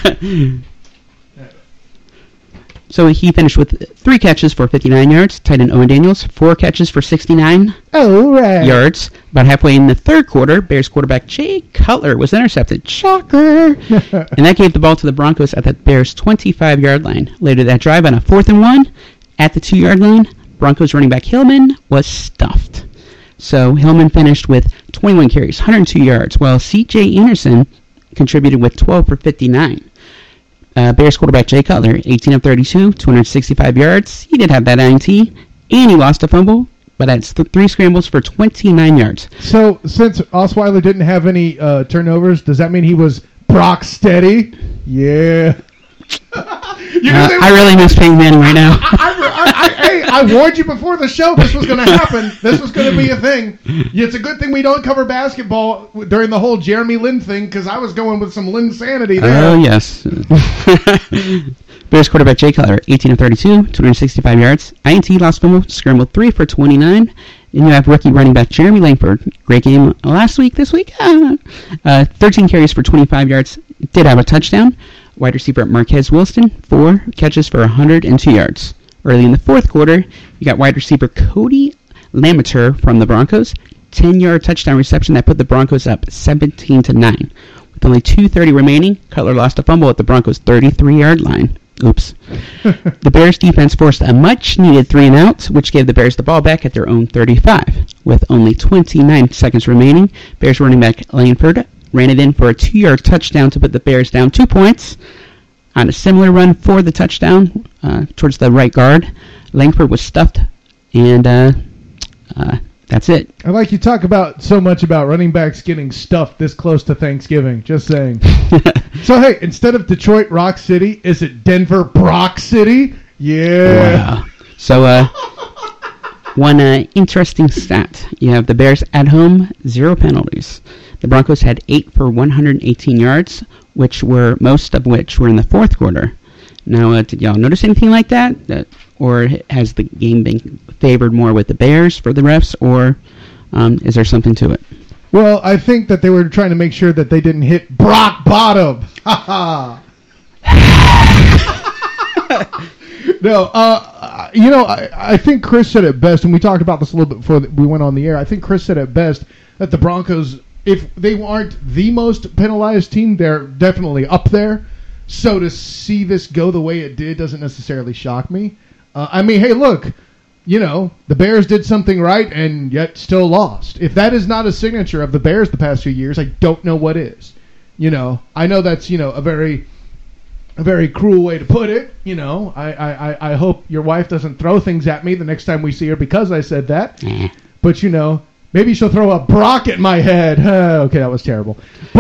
So he finished with three catches for fifty-nine yards. Tight end Owen Daniels, four catches for sixty-nine All right. yards. About halfway in the third quarter, Bears quarterback Jay Cutler was intercepted. Shocker! And that gave the ball to the Broncos at the Bears' twenty-five-yard line. Later that drive, on a fourth and one, at the two-yard line, Broncos running back Hillman was stuffed. So Hillman finished with twenty-one carries, one hundred two yards, while C J Anderson contributed with twelve for fifty-nine. Uh, Bears quarterback Jay Cutler, eighteen of thirty-two, two hundred sixty-five yards. He did have that I N T, and he lost a fumble, but that's th- three scrambles for twenty-nine yards. So, since Osweiler didn't have any uh, turnovers, does that mean he was Brock steady? Yeah. You know, Uh, they- I really miss Peyton Manning right now. I, I, I, hey, I warned you before the show this was going to happen. This was going to be a thing. It's a good thing we don't cover basketball during the whole Jeremy Lin thing, because I was going with some Lin sanity there. Oh, yes. Bears quarterback Jay Cutler, eighteen of thirty-two, two hundred sixty-five yards. I N T lost fumble, scrambled three for twenty-nine. Then you have rookie running back Jeremy Langford. Great game last week, this week. Uh, uh, thirteen carries for twenty-five yards. Did have a touchdown. Wide receiver Marquez Wilson, four catches for one hundred two yards. Early in the fourth quarter, you got wide receiver Cody Lamater from the Broncos. ten-yard touchdown reception that put the Broncos up seventeen to nine. With only two thirty remaining, Cutler lost a fumble at the Broncos' thirty-three-yard line. Oops. The Bears defense forced a much-needed three and out, which gave the Bears the ball back at their own thirty-five. With only twenty-nine seconds remaining, Bears running back Langford ran it in for a two-yard touchdown to put the Bears down two points. On a similar run for the touchdown uh, towards the right guard, Langford was stuffed, and uh, uh, that's it. I like you talk about so much about running backs getting stuffed this close to Thanksgiving. Just saying. So, hey, instead of Detroit Rock City, is it Denver Brock City? Yeah. Wow. So, uh, one uh, interesting stat. You have the Bears at home, zero penalties. The Broncos had eight for one hundred eighteen yards, which were most of which were in the fourth quarter. Now, uh, did y'all notice anything like that? Uh, or has the game been favored more with the Bears for the refs, or um, is there something to it? Well, I think that they were trying to make sure that they didn't hit Brock Bottom. Ha ha. No, uh, you know, I, I think Chris said it best, and we talked about this a little bit before we went on the air. I think Chris said it best that the Broncos, if they aren't the most penalized team, they're definitely up there. So to see this go the way it did doesn't necessarily shock me. Uh, I mean, hey, look, you know, the Bears did something right and yet still lost. If that is not a signature of the Bears the past few years, I don't know what is. You know, I know that's, you know, a very... a very cruel way to put it, you know. I, I, I hope your wife doesn't throw things at me the next time we see her because I said that. Eh. But, you know, maybe she'll throw a Brock at my head. Uh, okay, that was terrible.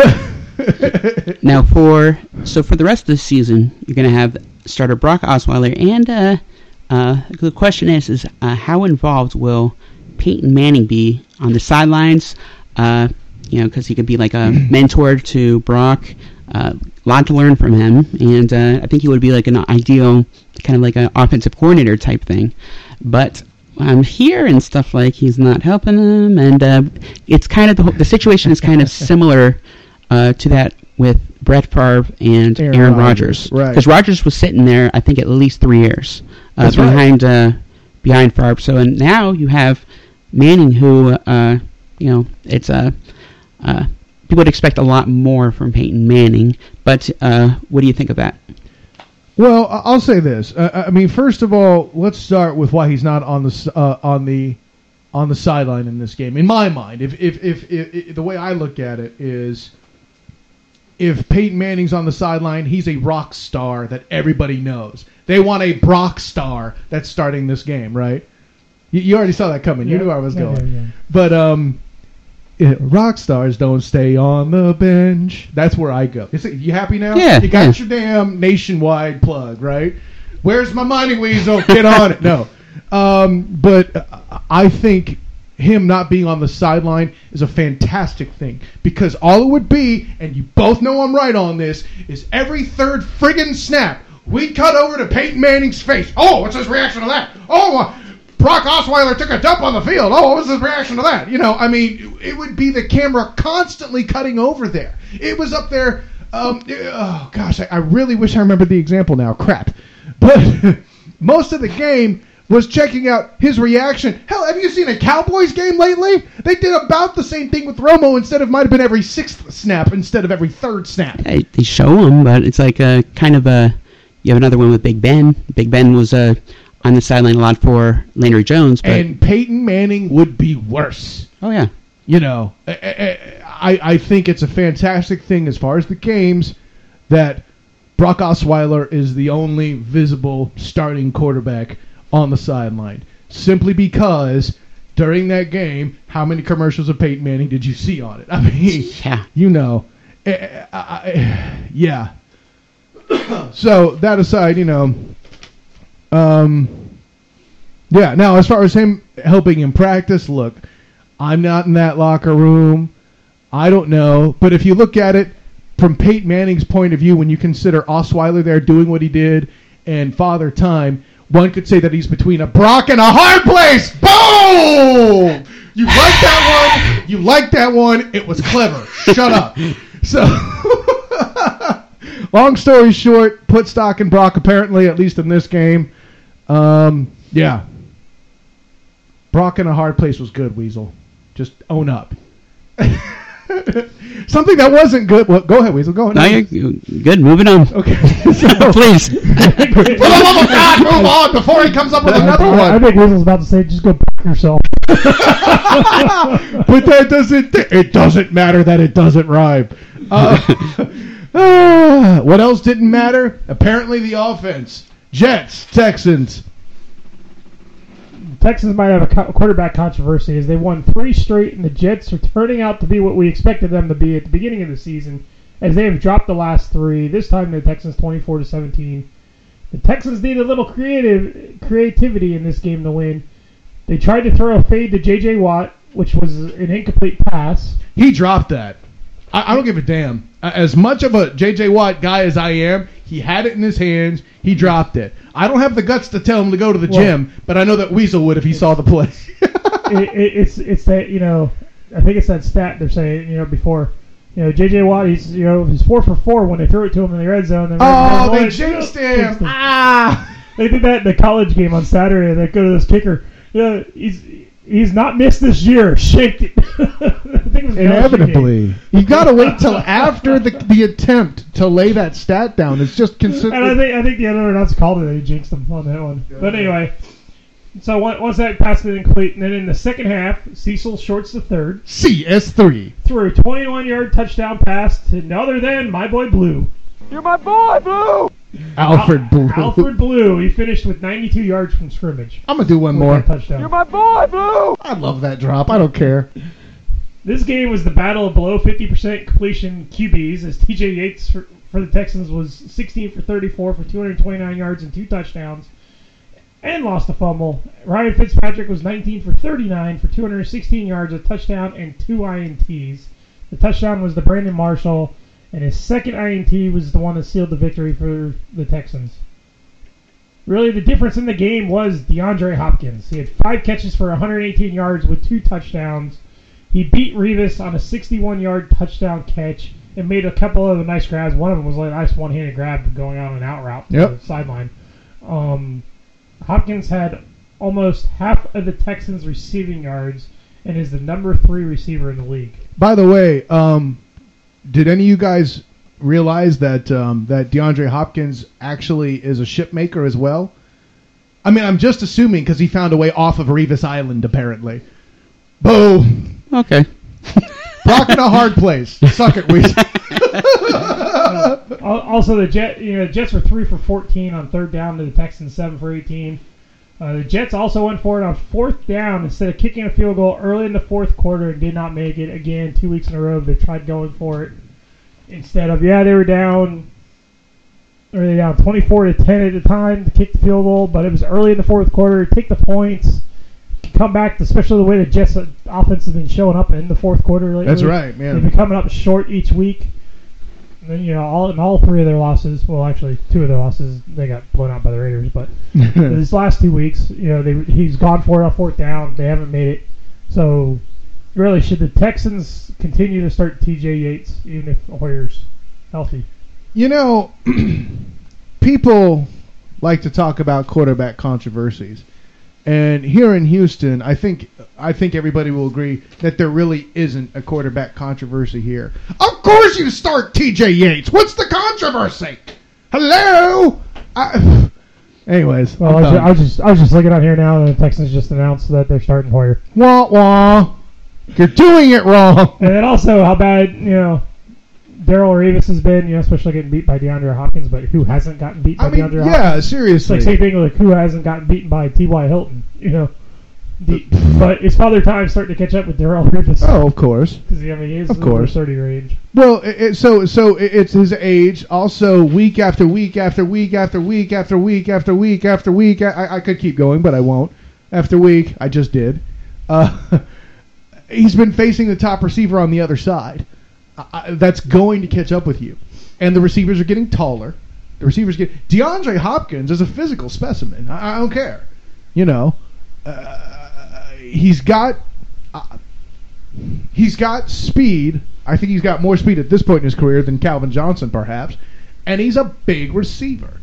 Now, for so for the rest of the season, you're going to have starter Brock Osweiler, and uh, uh, the question is, is uh, how involved will Peyton Manning be on the sidelines? Uh, you know, because he could be like a mentor to Brock. Uh, a lot to learn from him, and uh, I think he would be like an ideal kind of like an offensive coordinator type thing. But I'm here and stuff like he's not helping him, and uh, it's kind of the, the situation is kind of similar uh, to that with Brett Favre and Aaron, Aaron Rodgers, right? Because Rodgers was sitting there, I think, at least three years uh, behind right. uh, behind Favre. So, and now you have Manning, who uh, you know, it's a uh, people would expect a lot more from Peyton Manning. But uh, what do you think of that? Well, I'll say this. Uh, I mean, first of all, let's start with why he's not on the uh, on the on the sideline in this game. In my mind, if if, if if if the way I look at it is, if Peyton Manning's on the sideline, he's a rock star that everybody knows. They want a Brock star that's starting this game, right? You, you already saw that coming. Yeah, you knew where I was yeah, going. Yeah, yeah. But um. Yeah, rock stars don't stay on the bench. That's where I go. Is it, you happy now? Yeah. You got yeah. your damn nationwide plug, right? Where's my money, Weasel? Get on it. No. Um, but I think him not being on the sideline is a fantastic thing. Because all it would be, and you both know I'm right on this, is every third friggin' snap, we'd cut over to Peyton Manning's face. Oh, what's his reaction to that? Oh, uh, Brock Osweiler took a dump on the field. Oh, what was his reaction to that? You know, I mean, it would be the camera constantly cutting over there. It was up there. Um, oh, gosh, I, I really wish I remembered the example now. Crap. But most of the game was checking out his reaction. Hell, have you seen a Cowboys game lately? They did about the same thing with Romo. Instead of might have been every sixth snap instead of every third snap. They, they show him, but it's like a kind of a. You have another one with Big Ben. Big Ben was a. on the sideline a lot for Landry Jones. But and Peyton Manning would be worse. Oh, yeah. You know, I, I, I think it's a fantastic thing as far as the games that Brock Osweiler is the only visible starting quarterback on the sideline. Simply because during that game, how many commercials of Peyton Manning did you see on it? I mean, yeah. you know, I, I, yeah. So, that aside, you know, Um, yeah, now as far as him helping in practice, look, I'm not in that locker room. I don't know. But if you look at it from Peyton Manning's point of view, when you consider Osweiler there doing what he did and Father Time, one could say that he's between a Brock and a hard place. Boom! You like that one? You like that one? It was clever. Shut up. So... Long story short, put stock in Brock, apparently, at least in this game. Um, yeah. Brock in a hard place was good, Weasel. Just own up. Something that wasn't good. Well, go ahead, Weasel. Go ahead. No, you're good. Moving on. Okay. So, please. For the love of God, move on before he comes up with another I, one. I think Weasel's about to say, just go fuck yourself. But that doesn't, it doesn't matter that it doesn't rhyme. Uh, uh, what else didn't matter? Apparently the offense. Jets, Texans. Texans might have a co- quarterback controversy as they won three straight, and the Jets are turning out to be what we expected them to be at the beginning of the season, as they have dropped the last three. This time the Texans twenty-four to seventeen. The Texans need a little creative creativity in this game to win. They tried to throw a fade to J J Watt, which was an incomplete pass. He dropped that. I, I don't give a damn. As much of a J J Watt guy as I am, he had it in his hands. He dropped it. I don't have the guts to tell him to go to the well, gym, but I know that Weasel would if he saw the play. it, it, it's it's that, you know, I think it's that stat they're saying, you know, before. You know, J J Watt, he's, you know, he's four for four when they threw it to him in the red zone. And oh, they jinxed him. him. Ah! They did that in the college game on Saturday. They go to this kicker. You know, he's he's not missed this year. Shake it. I think it was Inevitably. You got to wait till after the the attempt to lay that stat down. It's just considered. And I think I think the other announcer called it that he jinxed him on that one. Yeah. But anyway, so once that pass is incomplete, and then in the second half, Cecil shorts the third. C S three. Threw a twenty-one-yard touchdown pass to none other than my boy Blue. You're my boy, Blue! Alfred Blue. Alfred Blue. He finished with ninety-two yards from scrimmage. I'm going to do one more. Touchdown. You're my boy, Blue! I love that drop. I don't care. This game was the battle of below fifty percent completion Q Bs, as T J Yates for, for the Texans was sixteen for thirty-four for two hundred twenty-nine yards and two touchdowns. and lost a fumble. Ryan Fitzpatrick was nineteen for thirty-nine for two hundred sixteen yards, a touchdown, and two I N Ts. The touchdown was to Brandon Marshall, and his second I N T was the one that sealed the victory for the Texans. Really, the difference in the game was DeAndre Hopkins. He had five catches for one hundred eighteen yards with two touchdowns. He beat Revis on a sixty-one-yard touchdown catch and made a couple of nice grabs. One of them was like a nice one-handed grab going on an out route to Yep. the sideline. Um, Hopkins had almost half of the Texans' receiving yards and is the number three receiver in the league. By the way, um, did any of you guys realize that um, that DeAndre Hopkins actually is a ship maker as well? I mean, I'm just assuming because he found a way off of Revis Island, apparently. Boom. Okay. Rock in a hard place. Suck it, Weez. Al- Also, the Jet, you know, Jets were three for fourteen on third down to the Texans seven for eighteen. Uh, the Jets also went for it on fourth down instead of kicking a field goal early in the fourth quarter and did not make it. Again, two weeks in a row they've tried going for it instead of yeah they were down, or they were down twenty-four to ten at the time to kick the field goal, but it was early in the fourth quarter. Take the points, come back, especially the way the Jets offense has been showing up in the fourth quarter lately. That's right, man. They've been coming up short each week. And then, you know, all in all three of their losses, well, actually, two of their losses, they got blown out by the Raiders. But these last two weeks, you know, they he's gone for it on fourth down. They haven't made it. So, really, should the Texans continue to start T J Yates, even if Hoyer's healthy? You know, people like to talk about quarterback controversies. And here in Houston, I think I think everybody will agree that there really isn't a quarterback controversy here. Of course you start T J Yates. What's the controversy? Hello? I, anyways. Well, I'm I was, done. just, I was just I was just looking out here now, and the Texans just announced that they're starting Hoyer. Wah, wah. You're doing it wrong. And then also how bad, you know, Darrell Revis has been, you know, especially getting beat by DeAndre Hopkins, but who hasn't gotten beat by I mean, DeAndre yeah, Hopkins? It's seriously. like same thing like who hasn't gotten beaten by T Y Hilton, you know. The, but it's Father Time starting to catch up with Darrell Revis. Oh, of course. Because, I mean, he is Of in the course. thirty range. Well, it, it, so so it, it's his age. Also, week after week after week after week after week after week after week. I, I could keep going, but I won't. After week, I just did. Uh, he's been facing the top receiver on the other side. I, that's going to catch up with you. And the receivers are getting taller. The receivers get DeAndre Hopkins is a physical specimen. I, I don't care. You know, uh, he's got uh, he's got speed. I think he's got more speed at this point in his career than Calvin Johnson, perhaps. And he's a big receiver.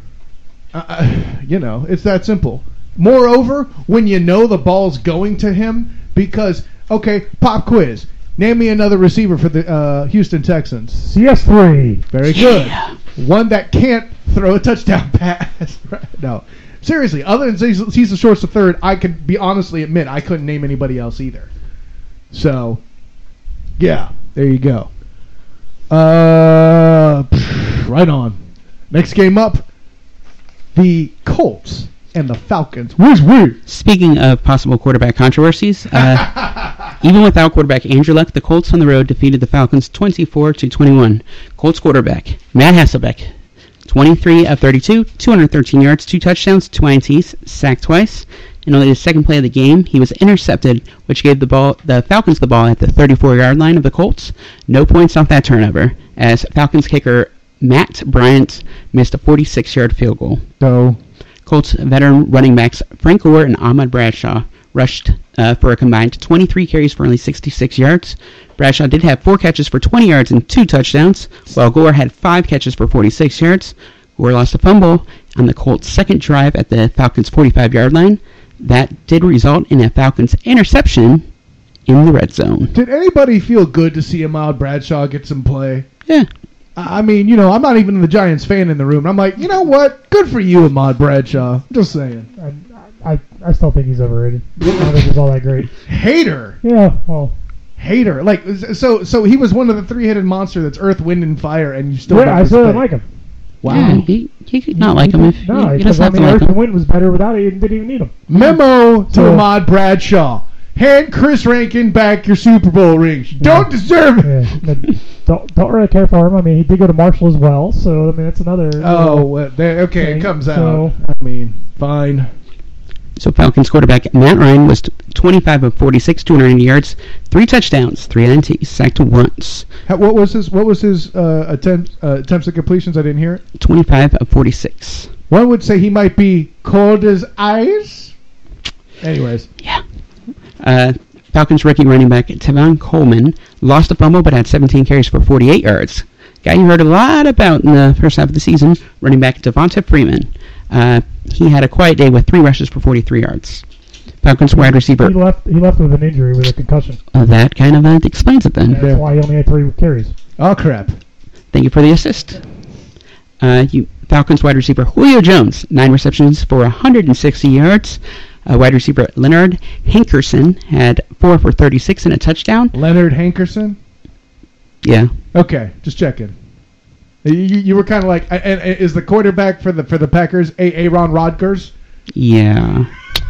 Uh, you know, it's that simple. Moreover, when you know the ball's going to him, because okay, pop quiz. Name me another receiver for the uh, Houston Texans. C S three. Very good. One that can't throw a touchdown pass. No. Seriously, other than he's, he's the shortest of third, I could be honestly admit I couldn't name anybody else either. So, yeah, there you go. Uh, right on. Next game up, the Colts and the Falcons. Where's weird? Speaking of possible quarterback controversies, uh, even without quarterback Andrew Luck, the Colts on the road defeated the Falcons twenty-four to twenty-one. Colts quarterback Matt Hasselbeck, twenty-three of thirty-two, two hundred thirteen yards, two touchdowns, two I N Ts, sacked twice. In only his second play of the game, he was intercepted, which gave the ball the Falcons the ball at the thirty-four-yard line of the Colts. No points off that turnover, as Falcons kicker Matt Bryant missed a forty-six-yard field goal. So, Colts veteran running backs Frank Gore and Ahmad Bradshaw rushed uh, for a combined twenty-three carries for only sixty-six yards. Bradshaw did have four catches for twenty yards and two touchdowns, while Gore had five catches for forty-six yards. Gore lost a fumble on the Colts' second drive at the Falcons' forty-five-yard line. That did result in a Falcons interception in the red zone. did anybody feel good to see Ahmad Bradshaw get some play? Yeah. I mean, you know, I'm not even the Giants fan in the room. I'm like, you know what? Good for you, Ahmad Bradshaw. Just saying. I, I, I still think he's overrated. I don't think he's all that great. Hater. Yeah, well. Hater. Like, so so he was one of the three-headed monster that's earth, wind, and fire, and you still Yeah, don't I still respect. don't like him. Wow. Yeah, he, he could not like him if No, he, he because doesn't I have to mean, like Earth him. and Wind was better without it. He didn't even need him. Memo to So- Ahmad Bradshaw. hand Chris Rankin back your Super Bowl rings. You don't deserve it. Yeah, but don't don't really care for him. I mean, he did go to Marshall as well, so I mean that's another. Oh, well, there, okay, thing. it comes So- out. I mean, fine. So Falcons quarterback Matt Ryan was twenty-five of forty-six, two hundred ninety yards, three touchdowns, three I N Ts, sacked once. How, what was his? What was his uh, attempt uh, attempts at completions? I didn't hear it. twenty-five of forty-six. One would say he might be cold as ice. Anyways, Yeah. Uh, Falcons rookie running back Tevin Coleman lost a fumble but had seventeen carries for forty-eight yards. Guy you heard a lot about in the first half of the season, running back Devonta Freeman. Uh, he had a quiet day with three rushes for forty-three yards. Falcons wide receiver. He left. He left with an injury with a concussion. Uh, that kind of uh, explains it then. That's Yeah. why he only had three carries. oh crap. Thank you for the assist. Uh, you, Falcons wide receiver Julio Jones, nine receptions for one hundred sixty yards. Uh, wide receiver Leonard Hankerson had four for thirty-six and a touchdown. Leonard Hankerson. Yeah. Okay, just checking. You, you you were kind of like, and, and is the quarterback for the for the Packers A. Aaron Rodgers? Yeah.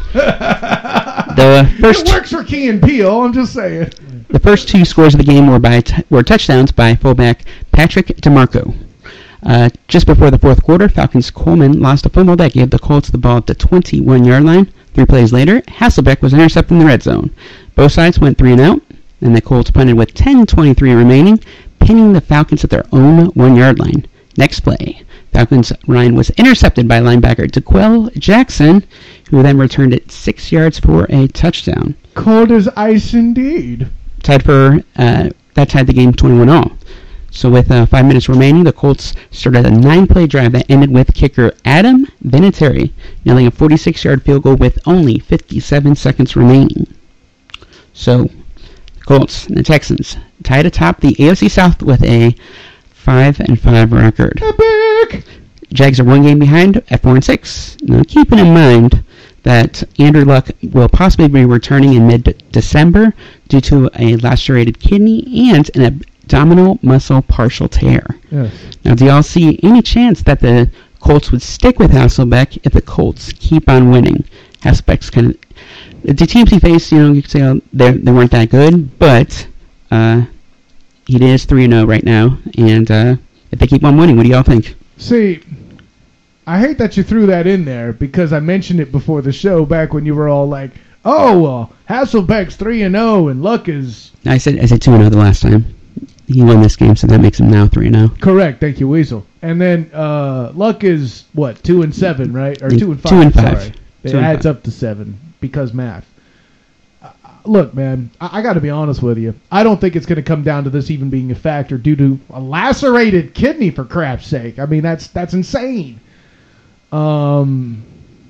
The first It works for Key and Peele. I'm just saying. the first two scores of the game were by t- were touchdowns by fullback Patrick DeMarco. Uh, just before the fourth quarter, Falcons Coleman lost a fumble that gave the Colts the ball at the twenty-one-yard line. Three plays later, Hasselbeck was intercepted in the red zone. Both sides went three and out, and the Colts punted with ten twenty-three remaining, pinning the Falcons at their own one-yard line. Next play, Falcons Ryan was intercepted by linebacker DeQuell Jackson, who then returned it six yards for a touchdown. Cold as ice indeed. Tied for uh, that tied the game twenty-one all. So with uh, five minutes remaining, the Colts started a nine-play drive that ended with kicker Adam Vinatieri nailing a forty-six-yard field goal with only fifty-seven seconds remaining. So, the Colts and the Texans tied atop the A F C South with a five and five record. Epic. Jags are one game behind at four and six. Now, keeping in mind that Andrew Luck will possibly be returning in mid-December due to a lacerated kidney and an abdominal muscle partial tear. Yes. Now, do y'all see any chance that the Colts would stick with Hasselbeck if the Colts keep on winning? Hasselbeck's kind of the teams he faced. You know, you could say oh, they they weren't that good, but uh, he is three and zero right now. And uh, if they keep on winning, what do y'all think? See, I hate that you threw that in there because I mentioned it before the show back when you were all like, "Oh, well, Hasselbeck's three and zero and Luck is I said I said two and zero the last time. He won this game, so that makes him now three and zero. correct." Thank you, Weasel. And then uh, Luck is what two and seven, right? Or Two- two and five. two and five. Sorry, it Two and adds five. up to seven because math. Uh, look, man, I, I got to be honest with you. I don't think it's going to come down to this even being a factor due to a lacerated kidney. For crap's sake, I mean that's that's insane. Um,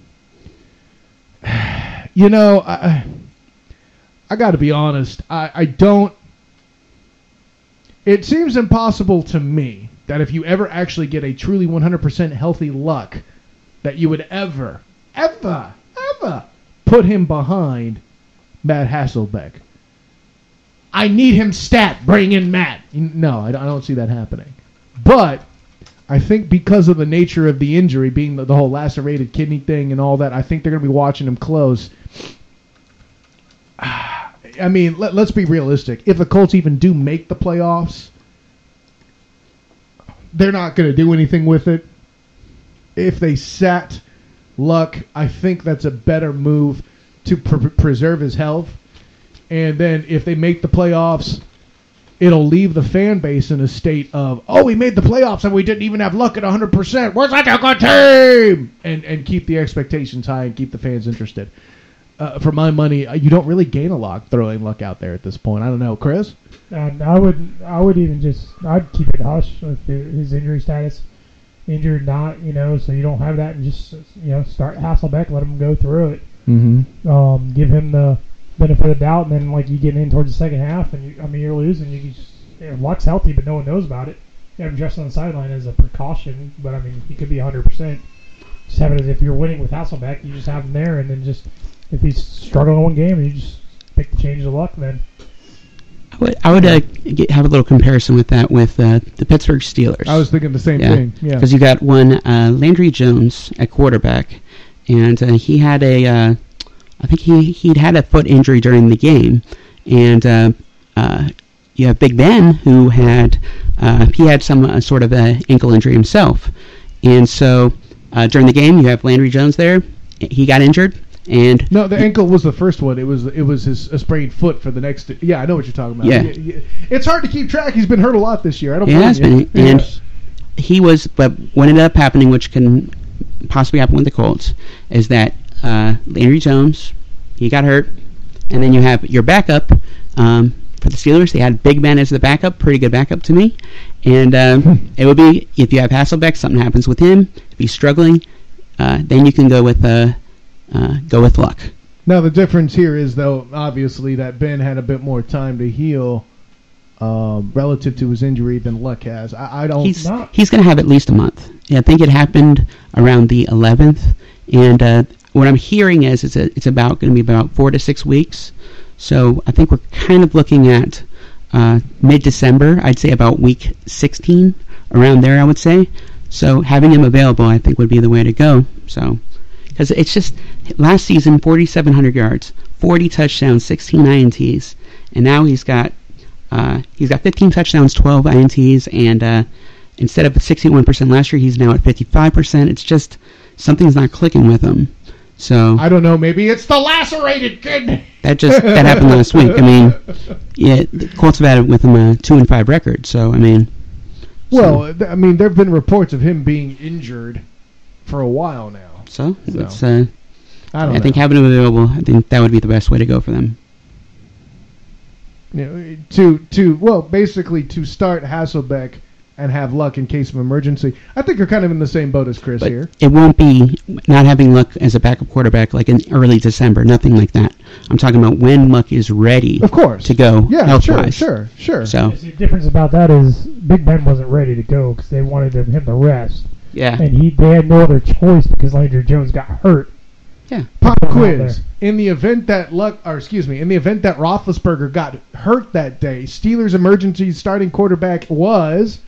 you know, I I got to be honest. I, I don't. It seems impossible to me that if you ever actually get a truly one hundred percent healthy Luck, that you would ever, ever, ever put him behind Matt Hasselbeck. I need him stat. Bring in Matt. No, I don't, I don't see that happening. But I think because of the nature of the injury, being the, the whole lacerated kidney thing and all that, I think they're going to be watching him close. I mean, let, let's be realistic. If the Colts even do make the playoffs, they're not going to do anything with it. If they sat Luck, I think that's a better move to pr- preserve his health. And then if they make the playoffs, it'll leave the fan base in a state of, oh, we made the playoffs and we didn't even have Luck at one hundred percent. Where's that a good team? And, and keep the expectations high and keep the fans interested. Uh, for my money, uh, you don't really gain a lot throwing Luck out there at this point. I don't know, Chris? And I would, I would even just, I'd keep it hush with his injury status, injured not, you know, so you don't have that, and just, you know, start Hasselbeck, let him go through it, Mm-hmm. um, give him the benefit of the doubt, and then like you get in towards the second half, and you, I mean, you're losing, you can just, you know, Luck's healthy, but no one knows about it. You have him just on the sideline as a precaution, but I mean, he could be one hundred percent. Just have it as if you're winning with Hasselbeck, you just have him there, and then just if he's struggling in one game, you just pick the change of luck. Then I would, I would uh, get, have a little comparison with that with uh, the Pittsburgh Steelers. I was thinking the same Yeah. thing. Yeah. Because you got one uh, Landry Jones at quarterback, and uh, he had a uh, I think he he'd had a foot injury during the game, and uh, uh, you have Big Ben, who had uh, he had some uh, sort of a ankle injury himself, and so uh, during the game you have Landry Jones there. He got injured. And no, the ankle was the first one. It was it was his a sprained foot for the next. Yeah, I know what you're talking about. Yeah. It's hard to keep track. He's been hurt a lot this year. I don't. He has been, you. and yeah. he was. But what ended up happening, which can possibly happen with the Colts, is that uh, Landry Jones, he got hurt, and then you have your backup um, for the Steelers. They had Big Ben as the backup, pretty good backup to me, and um, it would be if you have Hasselbeck, something happens with him, if he's struggling, uh, then you can go with. Uh, Uh, go with Luck. Now the difference here is, though, obviously that Ben had a bit more time to heal um, relative to his injury than Luck has. I, I don't. He's not, he's going to have at least a month. Yeah, I think it happened around the eleventh, and uh, what I'm hearing is it's a, it's about going to be about four to six weeks. So I think we're kind of looking at uh, mid-December. I'd say about week sixteen, around there. I would say. So having him available, I think, would be the way to go. So. Because it's just, last season, forty-seven hundred yards, forty touchdowns, sixteen I N Ts, and now he's got uh, he's got fifteen touchdowns, twelve I N Ts, and uh, instead of sixty-one percent last year, he's now at fifty-five percent. It's just, something's not clicking with him. So I don't know, maybe it's the lacerated kid. That just, that happened last week. I mean, yeah, the Colts have had it with him a two and five record, so, I mean. Well, so. I mean, there have been reports of him being injured for a while now. So, so it's, uh, I don't I know. think having him available, I think that would be the best way to go for them. You know, to to well, basically to start Hasselbeck and have Luck in case of emergency. I think you're kind of in the same boat as Chris But here. it won't be not having Luck as a backup quarterback like in early December. Nothing like that. I'm talking about when Luck is ready, Of course, to go. Yeah, health-wise. sure, sure, sure. So The difference about that is Big Ben wasn't ready to go because they wanted him to rest. yeah, And he they had no other choice because Landry Jones got hurt. yeah. Pop Put him out quiz. In the event that Luck, or excuse me, in the event that Roethlisberger got hurt that day, Steelers' emergency starting quarterback was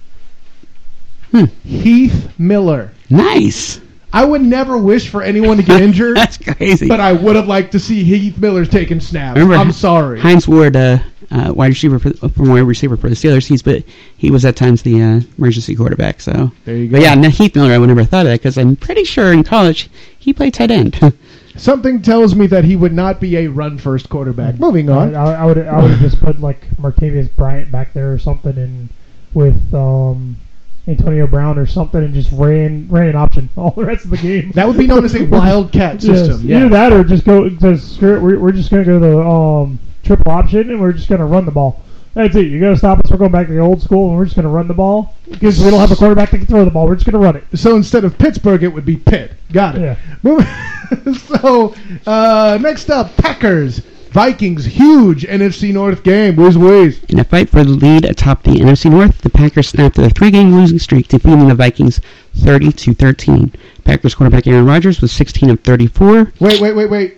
Hmm. Heath Miller. Nice. I would never wish for anyone to get injured, That's crazy. but I would have liked to see Heath Miller taking snaps. Remember, I'm sorry. Heinz Ward, uh, uh, wide receiver for, from wide receiver for the Steelers. He's but he was at times the uh, emergency quarterback. So There you go. But yeah, no, Heath Miller. I would never thought of that because I'm pretty sure in college he played tight end. Something tells me that he would not be a run-first quarterback. Moving on. I, I would I would have just put like Martavius Bryant back there or something, and with um, Antonio Brown or something, and just ran ran an option all the rest of the game. That would be known as a wildcat system. Yes, Yeah. either that or just go just screw it. We're, we're just going to go to the um, triple option, and we're just going to run the ball. That's it. You got to stop us. We're going back to the old school, and we're just going to run the ball because we don't have a quarterback that can throw the ball. We're just going to run it. So instead of Pittsburgh, it would be Pitt. Got it. Yeah. Moving- so uh, next up, Packers. Vikings, huge N F C North game. Whiz whiz. In a fight for the lead atop the N F C North, the Packers snapped a three-game losing streak, defeating the Vikings thirty to thirteen. Packers quarterback Aaron Rodgers was sixteen of thirty-four. Wait, wait, wait, wait.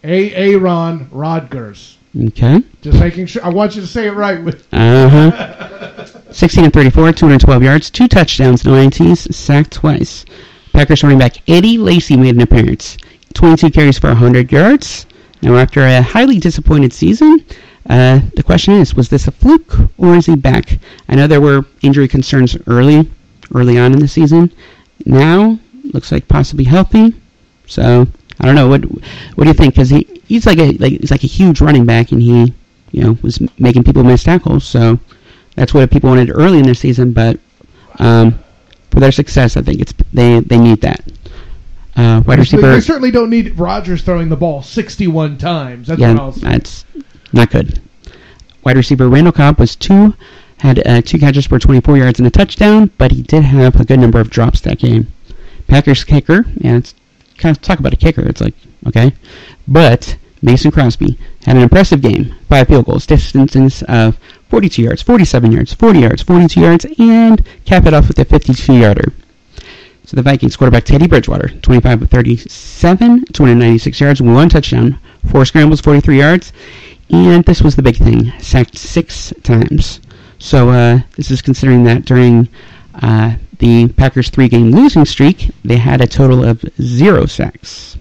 Aaron Rodgers. Okay. Just making sure. I want you to say it right. With Uh-huh. sixteen of thirty-four, two hundred twelve yards, two touchdowns, no I N Ts, sacked twice. Packers running back Eddie Lacy made an appearance. twenty-two carries for one hundred yards. Now, after a highly disappointed season, uh, the question is, was this a fluke or is he back? I know there were injury concerns early, early on in the season. Now, looks like possibly healthy. So, I don't know. What what do you think? Because he he's like a like he's like a huge running back, and he you know was making people miss tackles. So that's what people wanted early in their season. But um, for their success, I think it's they they need that. Uh, wide they, receiver. they certainly don't need Rodgers throwing the ball sixty-one times. That's Yeah, what I'll say. that's not good. Wide receiver Randall Cobb was two, had uh, two catches for twenty-four yards and a touchdown, but he did have a good number of drops that game. Packers kicker, yeah, it's kind of talk about a kicker. It's like okay, but Mason Crosby had an impressive game. Five field goals, distances of forty-two yards, forty-seven yards, forty yards, forty-two yards, and cap it off with a fifty-two yarder. So the Vikings quarterback Teddy Bridgewater, twenty-five of thirty-seven, two hundred ninety-six yards, one touchdown, four scrambles, forty-three yards, and this was the big thing, sacked six times. So uh, this is considering that during uh, the Packers' three-game losing streak, they had a total of zero sacks.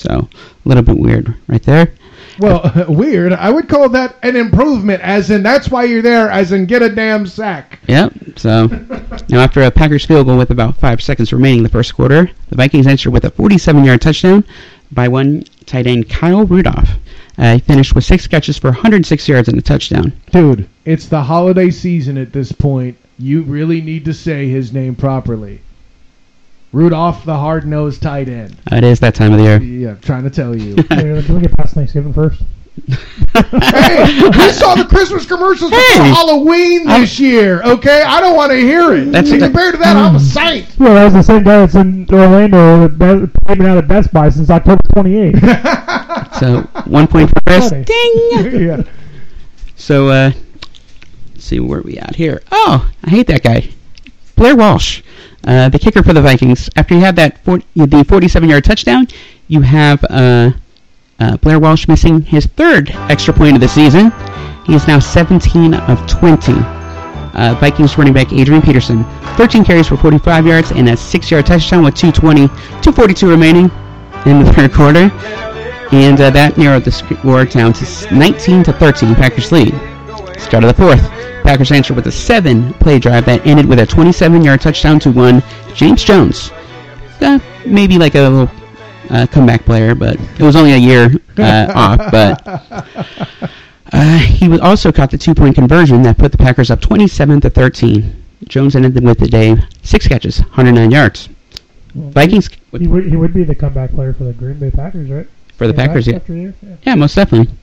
So a little bit weird right there. Well, weird. I would call that an improvement, as in that's why you're there, as in get a damn sack. Yep. So now after a Packers field goal with about five seconds remaining in the first quarter, the Vikings answered with a forty-seven-yard touchdown by one tight end Kyle Rudolph. Uh, he finished with six catches for one hundred six yards and a touchdown. Dude, it's the holiday season at this point. You really need to say his name properly. Rudolph, the hard-nosed tight end. Uh, it is that time of the year. Yeah, I'm trying to tell you. Hey, can we get past Thanksgiving first? Hey, we saw the Christmas commercials Hey! for Halloween this year, okay? I don't want to hear it. That's And the- compared to that, I'm a saint. Well, that was the same guy that's in Orlando that came out at Best Buy since October twenty-eighth. So one point for Chris. Funny. Ding! Yeah. So, uh, let's see where we at here. Oh, I hate that guy. Blair Walsh, uh, the kicker for the Vikings. After you have that for, the forty-seven-yard touchdown, you have uh, uh, Blair Walsh missing his third extra point of the season. He is now seventeen of twenty. Uh, Vikings running back Adrian Peterson, thirteen carries for forty-five yards and a six-yard touchdown with two twenty, two forty-two remaining in the third quarter. And uh, that narrowed the score down to nineteen to thirteen. Packers lead. Start of the fourth. Packers answered with a seven-play drive that ended with a twenty-seven-yard touchdown to one James Jones. Uh, maybe like a little uh, comeback player, but it was only a year uh, off. But uh, he was also caught the two-point conversion that put the Packers up twenty-seven to thirteen. Jones ended with the day six catches, one hundred nine yards. Vikings He would he would be the comeback player for the Green Bay Packers, right? for the Yeah, Packers, yeah. after year? Yeah. Yeah, most definitely.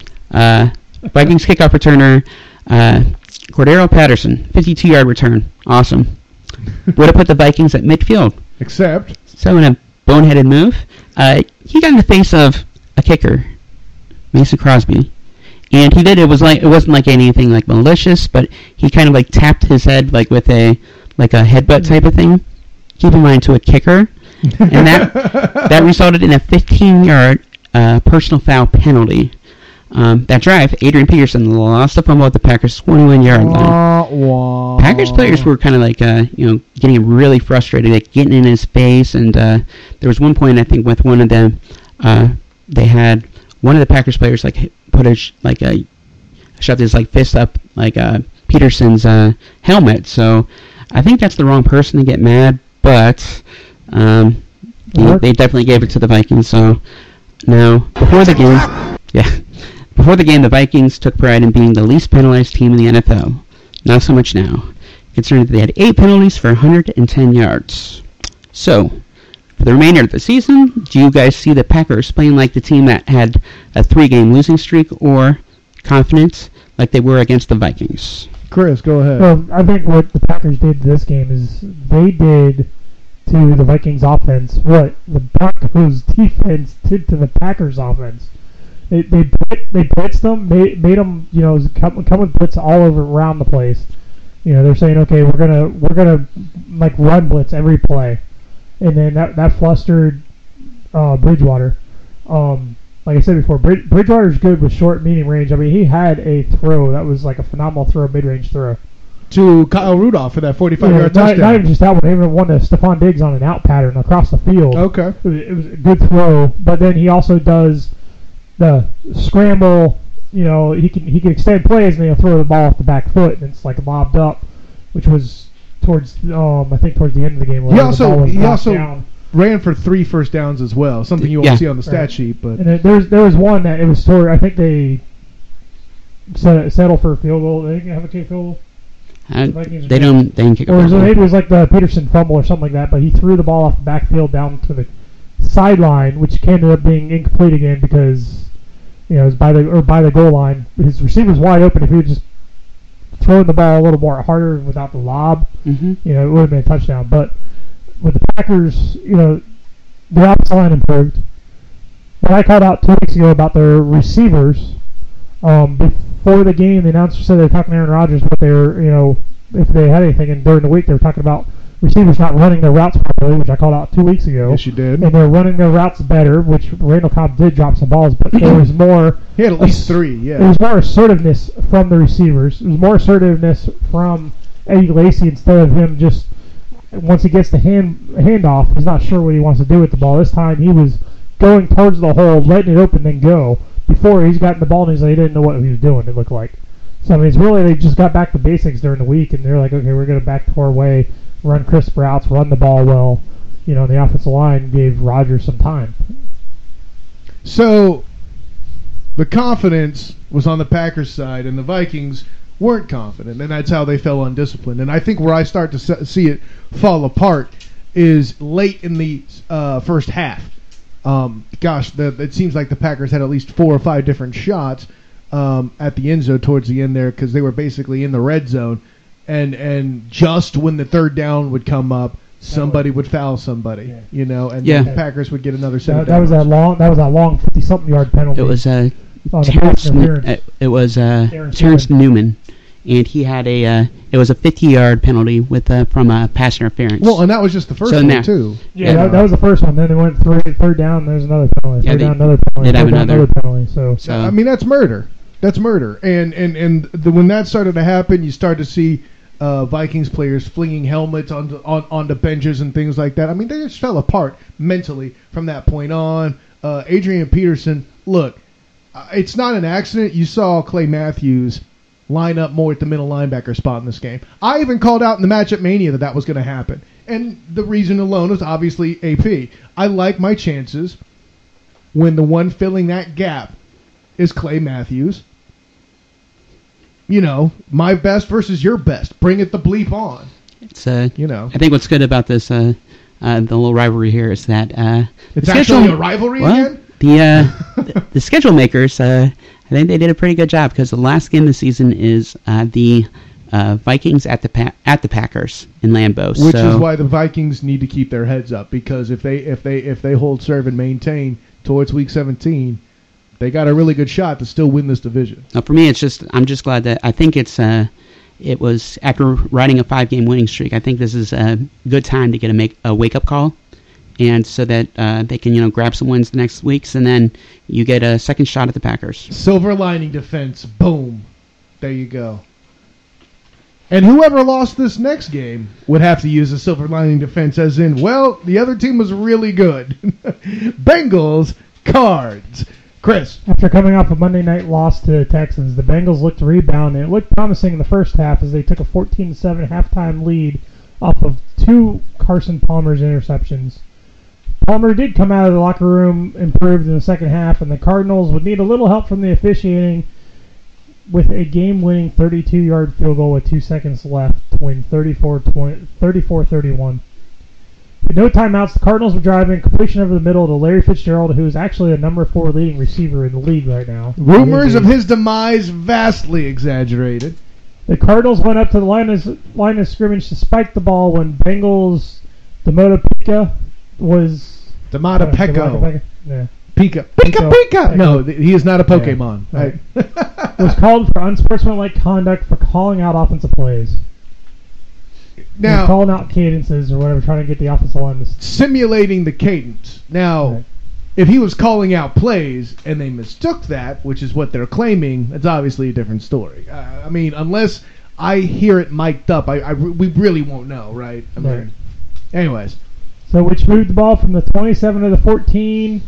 Uh, Vikings kickoff returner, uh, Cordero Patterson, fifty-two-yard return. Awesome. Would have put the Vikings at midfield. Except, So in a boneheaded move, uh, he got in the face of a kicker, Mason Crosby. And he did, it was like, it wasn't like anything like malicious, but he kind of like tapped his head like with a, like a headbutt type of thing. Keep in mind to a kicker. And that that resulted in a fifteen-yard uh, personal foul penalty. Um, that drive, Adrian Peterson lost the fumble at the Packers' twenty-one-yard line. wah, wah. Packers players were kind of like, uh, you know, getting really frustrated, like getting in his face. And uh, there was one point, I think, with one of them, uh, they had one of the Packers players like put a sh- like a shoved his like fist up like uh, Peterson's uh, helmet. So I think that's the wrong person to get mad, but. Um, they, they definitely gave it to the Vikings. So now, before the game, yeah, before the game, the Vikings took pride in being the least penalized team in the N F L. Not so much now, considering that they had eight penalties for one hundred ten yards. So, for the remainder of the season, do you guys see the Packers playing like the team that had a three-game losing streak, or confident like they were against the Vikings? Chris, go ahead. Well, I think what the Packers did this game is they did to the Vikings offense what the Broncos defense did to the Packers offense. They they they blitzed them, made, made them you know come, come with blitz all over around the place. You know they're saying okay we're gonna we're gonna like run blitz every play, and then that that flustered uh, Bridgewater. Um, like I said before, Brid- Bridgewater's good with short medium range. I mean he had a throw that was like a phenomenal throw, mid range throw. To Kyle Rudolph for that forty-five-yard Yeah, not, touchdown. not even just that one, even one to Stephon Diggs on an out pattern across the field. Okay. It was, it was a good throw, but then he also does the scramble. You know, he can he can extend plays and then he'll throw the ball off the back foot and it's like lobbed up, which was towards um I think towards the end of the game. where He the also- ball was he knocked also- down. Ran for three first downs as well. Something you won't Yeah. see on the stat Right. sheet, but And then there was there was one that it was toward I think they set, settled for a field goal. They didn't have a kick field goal. Uh, The Vikings they are don't. They didn't kick a Or field was it, goal. maybe it was like the Peterson fumble or something like that, but he threw the ball off the backfield down to the sideline, which ended up being incomplete again because you know it was by the or by the goal line. His receiver's wide open. If he had just thrown the ball a little more harder without the lob, Mm-hmm. you know, it would have been a touchdown. But with the Packers, you know, the offensive line improved. What I called out two weeks ago about their receivers, um, before the game, the announcer said they were talking to Aaron Rodgers, but they were, you know, if they had anything, and during the week they were talking about receivers not running their routes properly, which I called out two weeks ago. yes, you did. And they're running their routes better, which Randall Cobb did drop some balls, but there was more. He had at least three, yeah. There was more assertiveness from the receivers. There was more assertiveness from Eddie Lacy instead of him just once he gets the hand handoff, he's not sure what he wants to do with the ball. This time he was going towards the hole, letting it open, then go. Before he's gotten the ball and he's like, he didn't know what he was doing, it looked like. So, I mean, it's really, they just got back to basics during the week, and they're like, okay, we're going to back to our way, run crisp routes, run the ball well. You know, the offensive line gave Rodgers some time. So, the confidence was on the Packers' side, and the Vikings weren't confident, and that's how they fell undisciplined. And I think where I start to see it fall apart is late in the uh, first half. Um, gosh, the, it seems like the Packers had at least four or five different shots um, at the end zone towards the end there because they were basically in the red zone. And and just when the third down would come up, somebody would foul somebody, yeah. you know, and yeah. the Packers would get another set that, of that was that long. That was that long fifty-something yard penalty. It was uh, oh, Terrence. It, it was uh, Terrence Newman. And he had a, uh, it was a fifty-yard penalty with uh, from a pass interference. Well, and that was just the first so one now, too. Yeah, yeah. That, that was the first one. Then they went third, third down. There's another penalty. Yeah, third they, down, another penalty. They'd have third down, another, another penalty. So, so I mean, that's murder. That's murder. And and and the, when that started to happen, you start to see uh, Vikings players flinging helmets onto on onto benches and things like that. I mean, they just fell apart mentally from that point on. Uh, Adrian Peterson, look, uh, it's not an accident. You saw Clay Matthews line up more at the middle linebacker spot in this game. I even called out in the matchup mania that that was going to happen. And the reason alone is obviously A P. I like my chances when the one filling that gap is Clay Matthews. You know, my best versus your best. Bring it the bleep on. It's uh, you know. I think what's good about this, uh, uh, the little rivalry here is that uh, it's the actually schedule, a rivalry well, again. The uh, the, the schedule makers, uh, I think they did a pretty good job because the last game of the season is uh, the uh, Vikings at the pa- at the Packers in Lambeau. Which so, is why the Vikings need to keep their heads up, because if they if they if they hold serve and maintain towards Week seventeen, they got a really good shot to still win this division. Now for me, it's just I'm just glad that I think it's uh, it was after riding a five game winning streak. I think this is a good time to get a make a wake up call. And so that uh, they can, you know, grab some wins the next weeks, and then you get a second shot at the Packers. Silver lining defense, boom, there you go. And whoever lost this next game would have to use a silver lining defense, as in, well, the other team was really good. Bengals, Cards. Chris. After coming off a Monday night loss to the Texans, the Bengals looked to rebound, and it looked promising in the first half as they took a fourteen to seven halftime lead off of two Carson Palmer's interceptions. Palmer did come out of the locker room improved in the second half, and the Cardinals would need a little help from the officiating with a game-winning thirty-two-yard field goal with two seconds left to win thirty-four thirty-one. With no timeouts, the Cardinals were driving completion over the middle to Larry Fitzgerald, who is actually a number four leading receiver in the league right now. Rumors of his demise vastly exaggerated. The Cardinals went up to the line of, line of scrimmage to spike the ball when Bengals' Demota Pika was... Demata uh, Peko. Demata yeah. Pika. Pika, Pika! No, th- he is not a Pokemon. Yeah. Right. Was called for unsportsmanlike conduct for calling out offensive plays. Now, calling out cadences or whatever, trying to get the offensive line to... Simulating the cadence. Now, right. If he was calling out plays and they mistook that, which is what they're claiming, that's obviously a different story. Uh, I mean, unless I hear it mic'd up, I, I, we really won't know, right? I mean, right. Anyways. So, which moved the ball from the twenty-seven to the fourteen,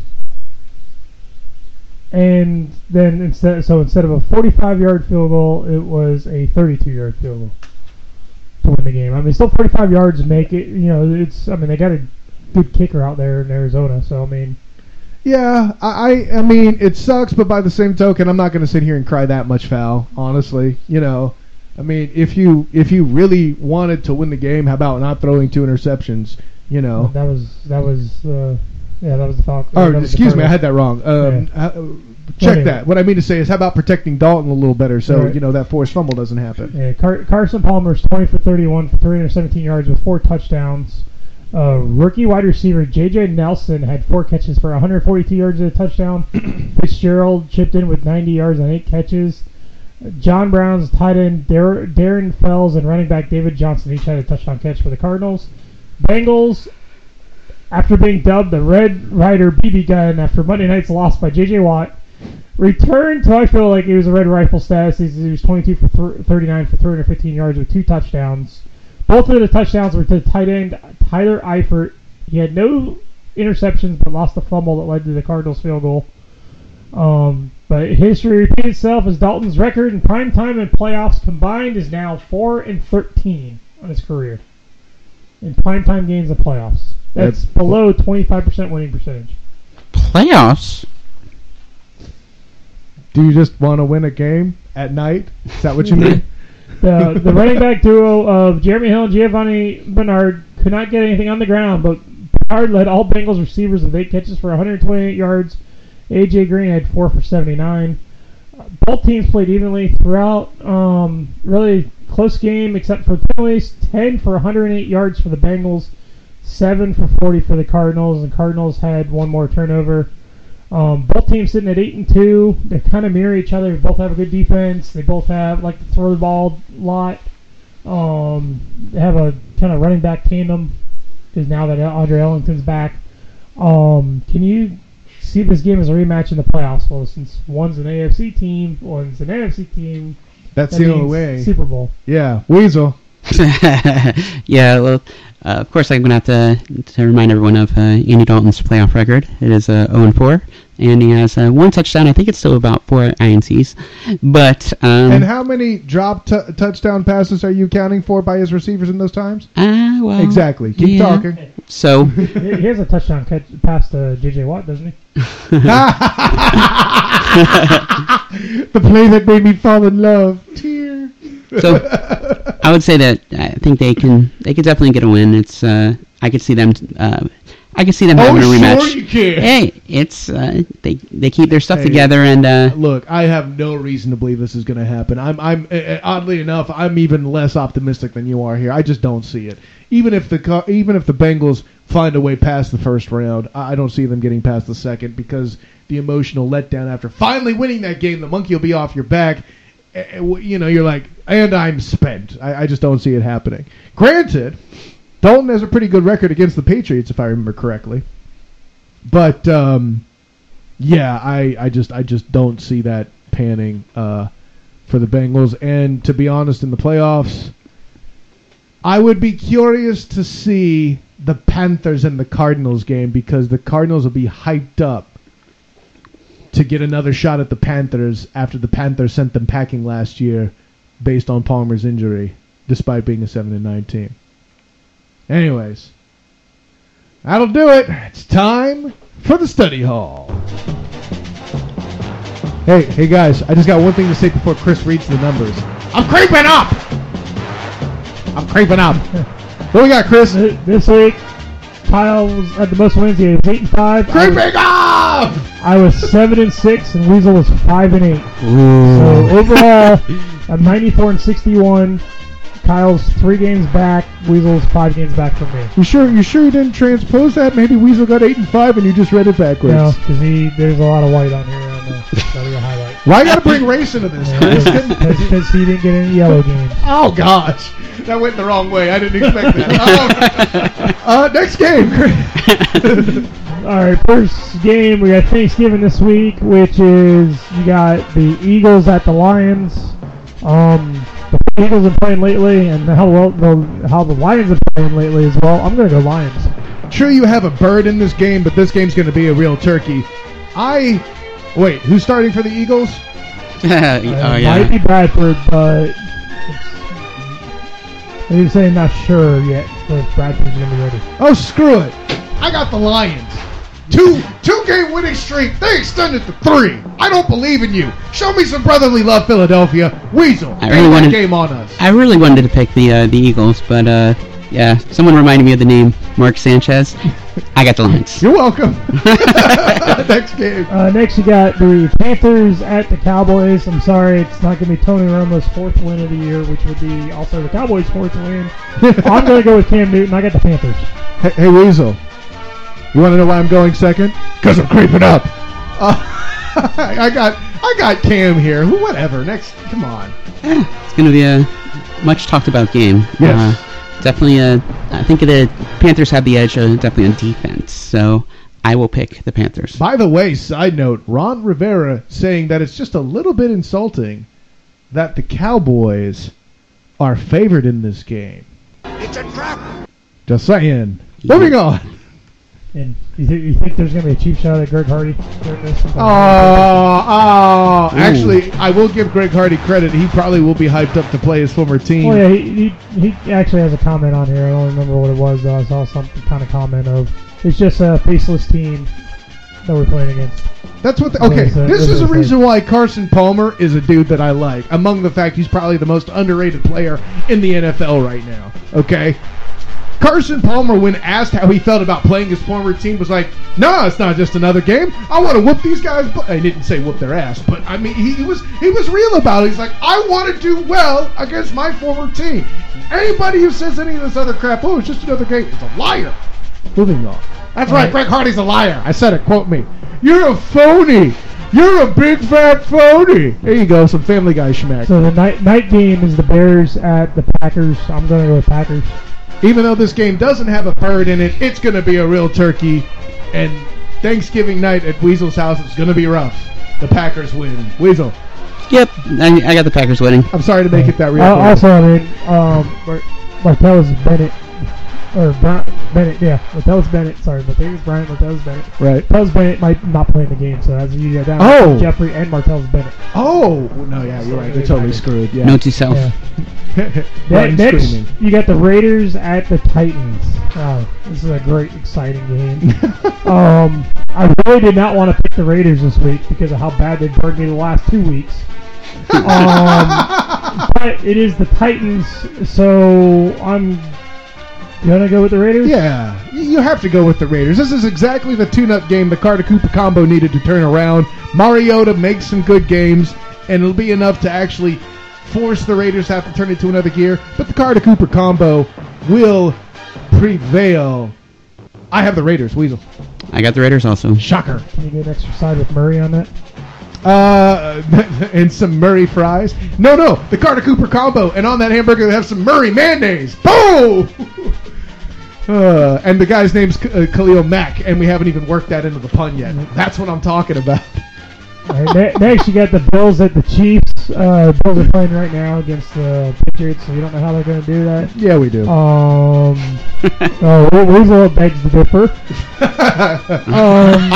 and then instead, so instead of a forty-five-yard field goal, it was a thirty-two-yard field goal to win the game. I mean, still forty-five yards make it. You know, it's. I mean, they got a good kicker out there in Arizona, so I mean. Yeah, I, I mean, it sucks, but by the same token, I'm not going to sit here and cry that much foul. Honestly, you know, I mean, if you if you really wanted to win the game, how about not throwing two interceptions? You know, that was that was uh, yeah, that was the foul. Oh, excuse me, I had that wrong. Um, yeah. uh, check anyway. that. What I mean to say is, how about protecting Dalton a little better so right. you know that forced fumble doesn't happen? Yeah, Car- Carson Palmer's twenty for thirty-one for three hundred seventeen yards with four touchdowns. Uh, rookie wide receiver J J Nelson had four catches for one hundred forty-two yards and a touchdown. Fitzgerald chipped in with ninety yards on eight catches. John Brown's tight end Dar- Darren Fells and running back David Johnson each had a touchdown catch for the Cardinals. Bengals, after being dubbed the Red Ryder B B gun after Monday night's loss by J J Watt, returned to, I feel like it was a Red Rifle status. He was twenty-two for thirty-nine for three hundred fifteen yards with two touchdowns. Both of the touchdowns were to tight end Tyler Eifert. He had no interceptions, but lost the fumble that led to the Cardinals field goal. Um, but history repeats itself as Dalton's record in primetime and playoffs combined is now four and thirteen on his career in primetime games and playoffs. That's, That's below twenty-five percent winning percentage. Playoffs? Do you just want to win a game at night? Is that what you mean? the the running back duo of Jeremy Hill and Giovanni Bernard could not get anything on the ground, but Bernard led all Bengals receivers with eight catches for one hundred twenty-eight yards. A J Green had four for seventy-nine. Uh, both teams played evenly throughout. Um, really close game except for penalties. ten for one hundred eight yards for the Bengals. seven for forty for the Cardinals. And Cardinals had one more turnover. Um, both teams sitting at eight and two. They kind of mirror each other. They both have a good defense. They both have like to throw the ball a lot. Um, they have a kind of running back tandem because now that Andre Ellington's back. Um, can you see this game as a rematch in the playoffs? Well, since one's an A F C team, one's an N F C team. That's that the only means way. Super Bowl. Yeah, Weasel. yeah, well, uh, of course I'm going to have to to remind everyone of uh, Andy Dalton's playoff record. It is uh, oh and four, and he has uh, one touchdown. I think it's still about four I N Cs. But um, and how many drop t- touchdown passes are you counting for by his receivers in those times? Uh, well, exactly. Keep yeah. talking. So he he has a touchdown catch pass to J J Watt, doesn't he? The play that made me fall in love. Tear. So I would say that I think they can they could definitely get a win. It's uh, I could see them uh, I could see them having oh, a rematch. Sure you can. Hey, it's uh, they they keep their stuff Hey, together and uh, look, I have no reason to believe this is going to happen. I'm I'm uh, oddly enough, I'm even less optimistic than you are here. I just don't see it. Even if the even if the Bengals find a way past the first round, I don't see them getting past the second because the emotional letdown after finally winning that game, the monkey will be off your back. You know, you're like, and I'm spent. I, I just don't see it happening. Granted, Dalton has a pretty good record against the Patriots, if I remember correctly. But um, yeah, I, I just I just don't see that panning uh, for the Bengals. And to be honest, in the playoffs, I would be curious to see the Panthers and the Cardinals game because the Cardinals will be hyped up to get another shot at the Panthers after the Panthers sent them packing last year based on Palmer's injury, despite being a seven and nine team. Anyways, that'll do it. It's time for the study hall. Hey, hey guys, I just got one thing to say before Chris reads the numbers. I'm creeping up! I'm creeping up. What we got, Chris? This week, Kyle was at the most wins. He was eight and five. Creeping up! I was seven and six, and Weasel was five and eight. Ooh. So overall, I'm ninety-four and sixty-one. Kyle's three games back. Weasel's five games back from me. You sure? You sure you didn't transpose that? Maybe Weasel got eight and five, and you just read it backwards. No, because he there's a lot of white on here on the study highlight. Why you gotta bring race into this, Chris? Because he didn't get any yellow games. Oh gosh, that went the wrong way. I didn't expect that. Oh. uh, next game. All right, first game, we got Thanksgiving this week, which is you got the Eagles at the Lions. Um, the Eagles have playing lately, and how well the how the Lions have playing lately as well. I'm gonna go Lions. Sure, you have a bird in this game, but this game's gonna be a real turkey. I wait. Who's starting for the Eagles? oh Uh, yeah. Might be Bradford, but he's saying not sure yet if Bradford's gonna be ready. Oh, screw it. I got the Lions. Two two game winning streak. They extended to three. I don't believe in you. Show me some brotherly love, Philadelphia. Weasel, I get really that wanted- game on us. I really wanted to pick the uh, the Eagles, but uh, yeah, someone reminded me of the name Mark Sanchez. I got the Lions. You're welcome. Next game. Uh, next, you got the Panthers at the Cowboys. I'm sorry, it's not going to be Tony Romo's fourth win of the year, which would be also the Cowboys' fourth win. I'm going to go with Cam Newton. I got the Panthers. Hey, hey Weasel. You want to know why I'm going second? Because I'm creeping up. Uh, I got I got Cam here. Who? Whatever. Next. Come on. Eh, it's going to be a much talked about game. Yes. Uh, definitely, uh, I think the Panthers have the edge, uh, definitely on defense. So I will pick the Panthers. By the way, side note, Ron Rivera saying that it's just a little bit insulting that the Cowboys are favored in this game. It's a trap. Just saying. Moving on. And you, th- you think there's going to be a cheap shot at Greg Hardy during this? Oh, oh. Actually, I will give Greg Hardy credit. He probably will be hyped up to play his former team. Well, yeah, he, he, he actually has a comment on here. I don't remember what it was, though. I saw some kind of comment of, it's just a faceless team that we're playing against. That's what. The, okay, There's a- this there's is a a thing. reason why Carson Palmer is a dude that I like. Among the fact he's probably the most underrated player in the N F L right now. Okay, Carson Palmer, when asked how he felt about playing his former team, was like, "No, it's not just another game. I want to whoop these guys." Bu-. I didn't say whoop their ass, but I mean, he, he was he was real about it. He's like, "I want to do well against my former team." Anybody who says any of this other crap, "Oh, it's just another game," is a liar. Moving on. That's right. Right. Greg Hardy's a liar. I said it. Quote me. You're a phony. You're a big fat phony. There you go. Some Family Guy schmack. So the night night game is the Bears at the Packers. I'm going to go with Packers. Even though this game doesn't have a bird in it, it's going to be a real turkey. And Thanksgiving night at Weasel's house is going to be rough. The Packers win. Weasel, Yep, I, I got the Packers winning. I'm sorry to make it that real. Uh, for you. also, I mean, um, Mar- Martellus Bennett, or Bra- Bennett, yeah, Martellus Bennett. Sorry, Martellus Bryant, Martellus Bennett. Right. Martellus Bennett might not play in the game, so that's you get down. Oh. Jeffrey and Martellus Bennett. Oh no, yeah, you're right. They're totally screwed. Yeah. Note to self. Yeah. Ryan Ne- next, screaming. you got the Raiders at the Titans. Wow, this is a great, exciting game. um, I really did not want to pick the Raiders this week because of how bad they burned me the last two weeks. um, but it is the Titans, so I'm gonna go with the Raiders. Yeah, y- you have to go with the Raiders. This is exactly the tune-up game the Carter Cooper combo needed to turn around. Mariota makes some good games, and it'll be enough to actually force the Raiders to have to turn it to another gear. But the Carter Cooper combo will prevail. I have the Raiders. Weasel. I got the Raiders also. Shocker. Can you get an extra side with Murray on that? Uh, and some Murray fries. No, no, the Carter Cooper combo, and on that hamburger they have some Murray mayonnaise. Boom! Uh, and the guy's name's K- uh, Khalil Mack, and we haven't even worked that into the pun yet. That's what I'm talking about. All right, ne- next, you got the Bills at the Chiefs. Uh, Bills are playing right now against the Patriots, so you don't know how they're going to do that. Yeah, we do. Um, oh, We- Weasel begs to differ. Um,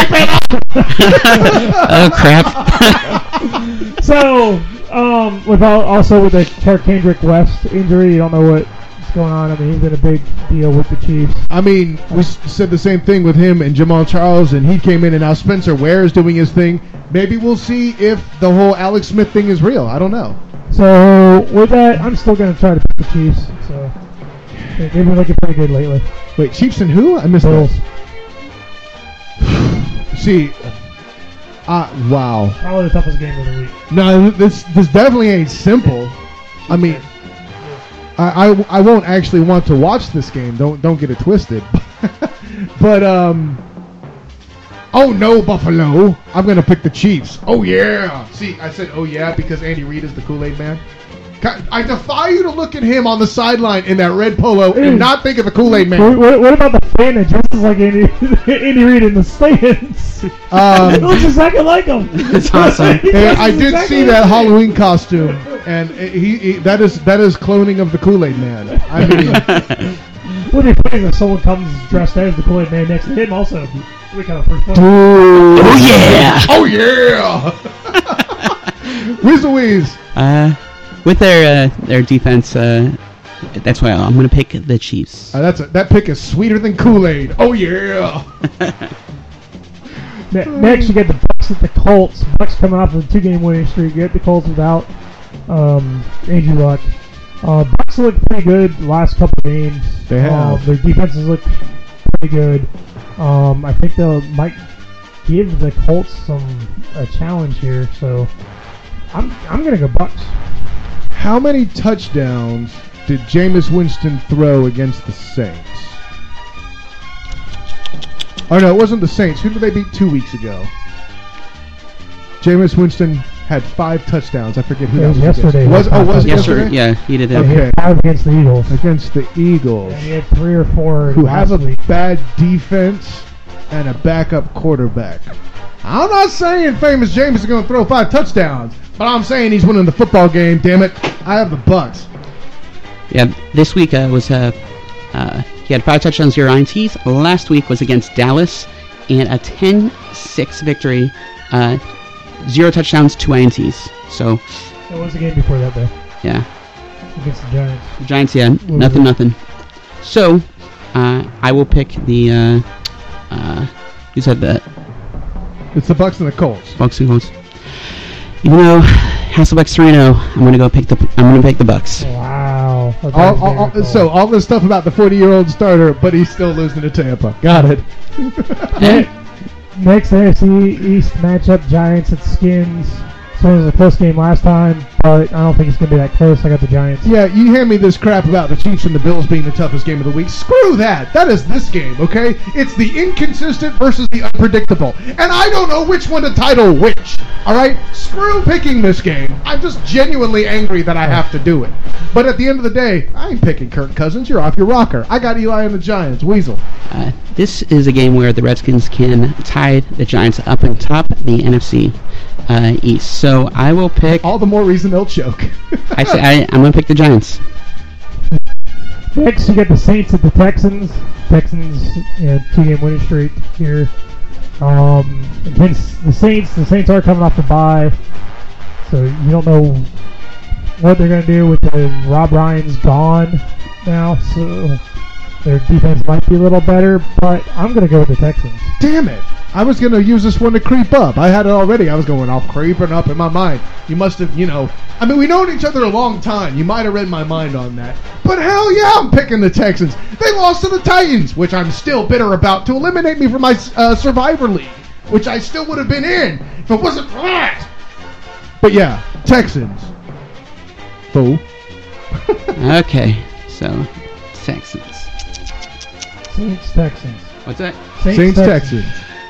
Oh crap! so, um, with all, also with the Kendrick West injury, you don't know what's going on. I mean, he's been a big deal with the Chiefs. I mean, we s- said the same thing with him and Jamal Charles, and he came in, and now Spencer Ware is doing his thing. Maybe we'll see if the whole Alex Smith thing is real. I don't know. So, with that, I'm still going to try to pick the Chiefs. So, they- they've been looking pretty good lately. Wait, Chiefs and who? I missed Bills. that. See, uh, wow. Probably the toughest game of the week. No, this this definitely ain't simple. I mean, I, I, I won't actually want to watch this game. Don't don't get it twisted. But um, oh no, Buffalo! I'm gonna pick the Chiefs. Oh yeah! See, I said oh yeah because Andy Reid is the Kool-Aid Man. Ca- I defy you to look at him on the sideline in that red polo and not think of the Kool-Aid What, Man. what, what about the fan that dresses like Andy, Andy Reid in the stands? Um, it looks exactly like him. That's awesome. He And I dresses did exactly see like that him. Halloween costume, and he, he that is that is cloning of the Kool-Aid Man. I mean. Wouldn't it be funny if someone comes dressed as the Kool-Aid Man next to him also? We kind of first one. Oh yeah! Oh yeah! Weasel Weeze. Uh, with their uh, their defense, uh, that's why I'm gonna pick the Chiefs. Uh, that's a, that pick is sweeter than Kool-Aid. Oh yeah! Ne- Next, you get the Bucks at the Colts. Bucks coming off of a two-game winning streak. You get the Colts without um, Andrew Luck. Uh, Bucks look pretty good the last couple of games. They have. Um, their defenses look pretty good. Um, I think they might give the Colts some a challenge here. So I'm I'm gonna go Bucks. How many touchdowns did Jameis Winston throw against the Saints? Oh no, it wasn't the Saints. Who did they beat two weeks ago? Jameis Winston had five touchdowns. I forget who It that was was. yesterday. against. Was oh was it Yes, sir. yesterday? Yeah, he did it. And he Okay. had five against the Eagles. Against the Eagles, And he had three or four who last have a week. bad defense and a backup quarterback. I'm not saying famous James is going to throw five touchdowns, but I'm saying he's winning the football game. Damn it! I have the Bucks. Yeah, this week uh, was uh, Uh, he had five touchdowns, zero I N Ts. Last week was against Dallas, and a ten six victory, uh, zero touchdowns, two I N Ts. So, It was the game before that, though, yeah, against the Giants. Giants, yeah, nothing, nothing. So, uh, I will pick the. Uh, uh, you said the It's the Bucks and the Colts. Bucks and Colts. Even though Hasselbeck's three and oh, I'm gonna go pick the. I'm gonna pick the Bucks. Wow. That's All, very all, all, cool. so all this stuff about the forty-year-old starter, but he's still losing to Tampa. Got it. Ne- Next A F C East matchup, Giants at Skins. So it was a close game last time, but I don't think it's going to be that close. I got the Giants. Yeah, you hand me this crap about the Chiefs and the Bills being the toughest game of the week. Screw that. That is this game, okay? It's the inconsistent versus the unpredictable. And I don't know which one to title which, all right? Screw picking this game. I'm just genuinely angry that I have to do it. But at the end of the day, I ain't picking Kirk Cousins. You're off your rocker. I got Eli and the Giants. Weasel. Uh, this is a game where the Redskins can tie the Giants up on top of the N F C uh, East. So I will pick. All the more reason they'll choke. I say I, I'm going to pick the Giants. Next, you got the Saints at the Texans. Texans, you know, two-game winning streak here. Um, against the Saints, the Saints are coming off the bye, so you don't know what they're going to do with the Rob Ryan's gone now, so their defense might be a little better, but I'm going to go with the Texans. Damn it. I was going to use this one to creep up. I had it already. I was going off creeping up in my mind. You must have, you know, I mean, we've known each other a long time. You might have read my mind on that. But hell yeah, I'm picking the Texans. They lost to the Titans, which I'm still bitter about, to eliminate me from my uh, Survivor League, which I still would have been in if it wasn't for that. But yeah, Texans. Fool. Okay, so Texans. Saints, Texans. What's that? Saints, Texans.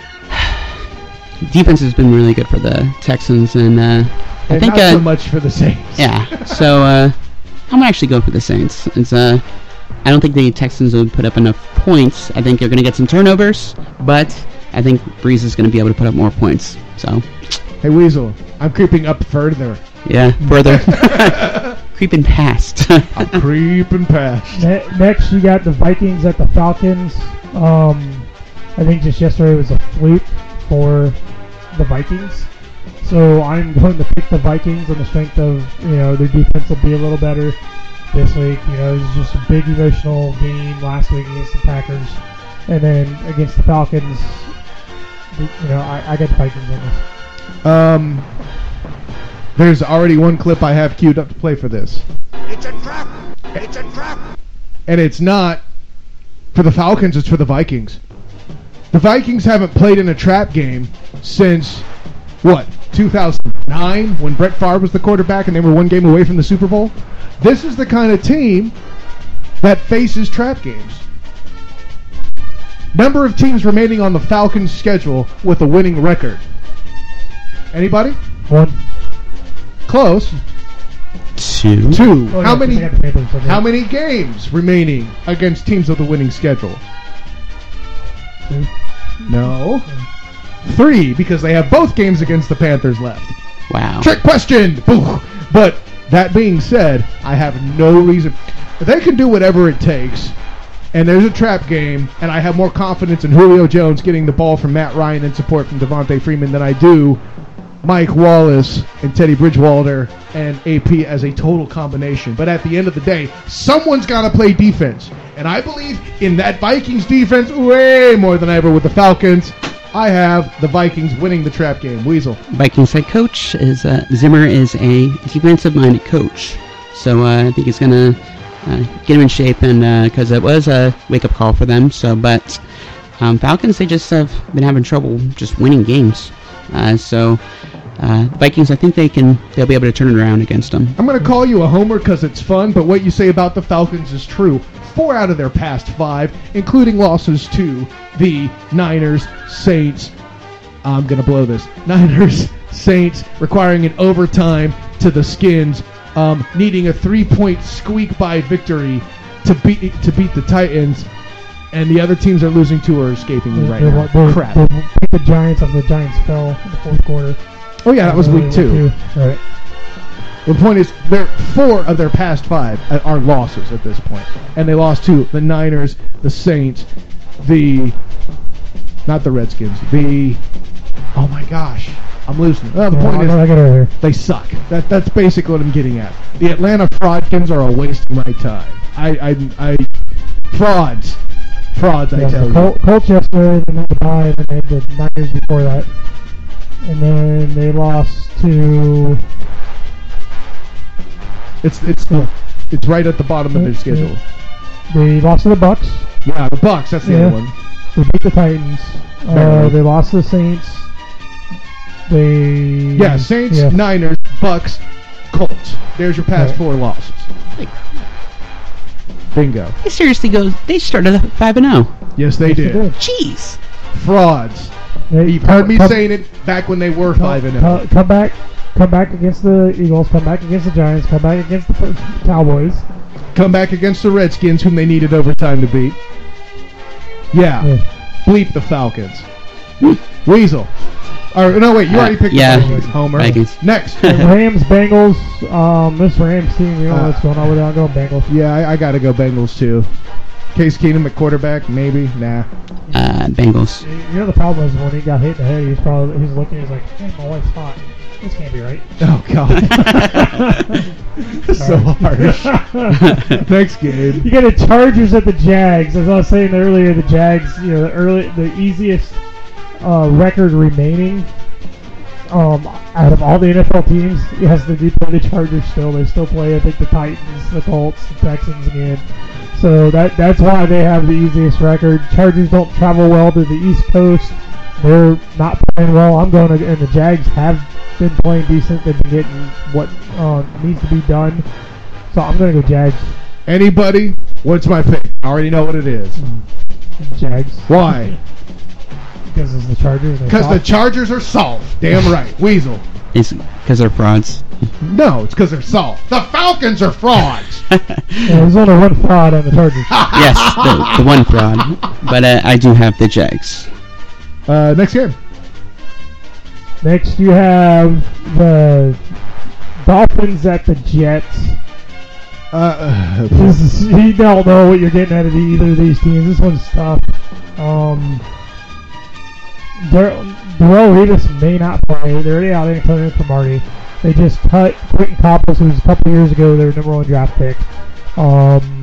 Defense has been really good for the Texans, and uh, I And think not uh, so much for the Saints. yeah. So uh, I'm gonna actually go for the Saints. It's uh, I don't think the Texans would put up enough points. I think they're gonna get some turnovers, but I think Breeze is gonna be able to put up more points. So Hey, Weasel, I'm creeping up further. yeah, further creeping past. I'm creeping past. Ne- next, you got the Vikings at the Falcons. Um, I think just yesterday was a fluke for the Vikings. So I'm going to pick the Vikings on the strength of, you know, their defense will be a little better this week. You know, it was just a big emotional game last week against the Packers. And then against the Falcons, you know, I, I got the Vikings on this. Um, there's already one clip I have queued up to play for this. It's a trap! It's a trap! And it's not for the Falcons, it's for the Vikings. The Vikings haven't played in a trap game since, what, two thousand nine, when Brett Favre was the quarterback and they were one game away from the Super Bowl? This is the kind of team that faces trap games. Number of teams remaining on the Falcons' schedule with a winning record. Anybody? One. Close. Two. Two. Oh, How yeah, many? I got the Panthers, okay. How many games remaining against teams with a winning schedule? Two. No. Three, because they have both games against the Panthers left. Wow. Trick question! Boo. But that being said, I have no reason. They can do whatever it takes, and there's a trap game, and I have more confidence in Julio Jones getting the ball from Matt Ryan and support from Devontae Freeman than I do Mike Wallace and Teddy Bridgewater and A P as a total combination. But at the end of the day, someone's got to play defense. And I believe in that Vikings defense way more than ever with the Falcons. I have the Vikings winning the trap game. Weasel. Vikings head coach is uh, Zimmer is a defensive-minded coach, so uh, I think he's gonna uh, get him in shape, and because uh, it was a wake-up call for them. So, but um, Falcons, they just have been having trouble just winning games. Uh, so uh, Vikings, I think they can they'll be able to turn it around against them. I'm going to call you a homer because it's fun, but what you say about the Falcons is true. Four out of their past five, including losses to the Niners, Saints. I'm going to blow this. Niners, Saints, requiring an overtime to the Skins, um, needing a three-point squeak-by victory to beat to beat the Titans, and the other teams are losing to or escaping me right They- now. they- Crap. They beat the Giants after the Giants fell in the fourth quarter. Oh, yeah, that was Uh, week two. Right. The point is, they're four of their past five are losses at this point, and they lost to the Niners, the Saints, the not the Redskins, the oh my gosh, I'm losing it. Oh, the Yeah, point I is, know, I got it right here. they suck. That that's basically what I'm getting at. The Atlanta Fraudkins are a waste of my time. I I, I frauds, frauds. I Yeah, tell the you. Col- Colts yesterday, then they had the bye, and then they had the Niners before that. And then they lost to... It's it's it's right at the bottom of their schedule. They lost to the Bucks. Yeah, the Bucks. That's the Yeah. other one. They beat the Titans. Uh, Barely. they lost to the Saints. They... Yeah, Saints, yeah. Niners, Bucks, Colts. There's your past Right. four losses. Bingo. They seriously go. They started at five and zero. Yes, they Yes, they did. did. Jeez. Frauds. They- You've heard me come- saying it back when they were come- five and come, zero. come back, come back against the Eagles. Come back against the Giants. Come back against the Cowboys. Come back against the Redskins, whom they needed overtime to beat. Yeah. Yeah. Bleep the Falcons. Weasel. Or no, wait. You Uh, already picked yeah. the Vikings. Homer. Vikings. Next. Rams, Bengals. Um, this Rams team, you know Uh, what's going on with it. I'll go Bengals. Yeah, I, I got to go Bengals too. Case Keenum at quarterback, maybe. Nah. Uh, Bengals. You know the problem is when he got hit in the head, he's probably he's looking. He's like, "Hey, my wife's hot. This can't be right." Oh God. So harsh. Next game. You got the Chargers at the Jags. As I was saying earlier, the Jags, you know, the early the easiest uh, record remaining um, out of all the N F L teams. Yes, they do play the Chargers still. They still play, I think, the Titans, the Colts, the Texans again. So that that's why they have the easiest record. Chargers don't travel well to the East Coast. They're not playing well. I'm going to, and the Jags have been playing decent. They've been getting what uh, needs to be done. So I'm going to go Jags. Anybody? What's my pick? I already know what it is. Jags. Why? Because it's the Chargers. and Because the soft. Chargers are soft. Damn right. Weasel. It's because they're frauds. No, it's because they're soft. The Falcons are frauds. Yeah, there's only one fraud on the Chargers. Yes, the, the one fraud. But uh, I do have the Jags. Uh, next game. Next, you have the Dolphins at the Jets. Uh, This is, you don't know what you're getting out of either of these teams. This one's tough. Um, Dar- Darrell Revis may not play. They're already out there clearing for Marty. They just cut Quentin Copples, who was a couple years ago their number one draft pick. Um,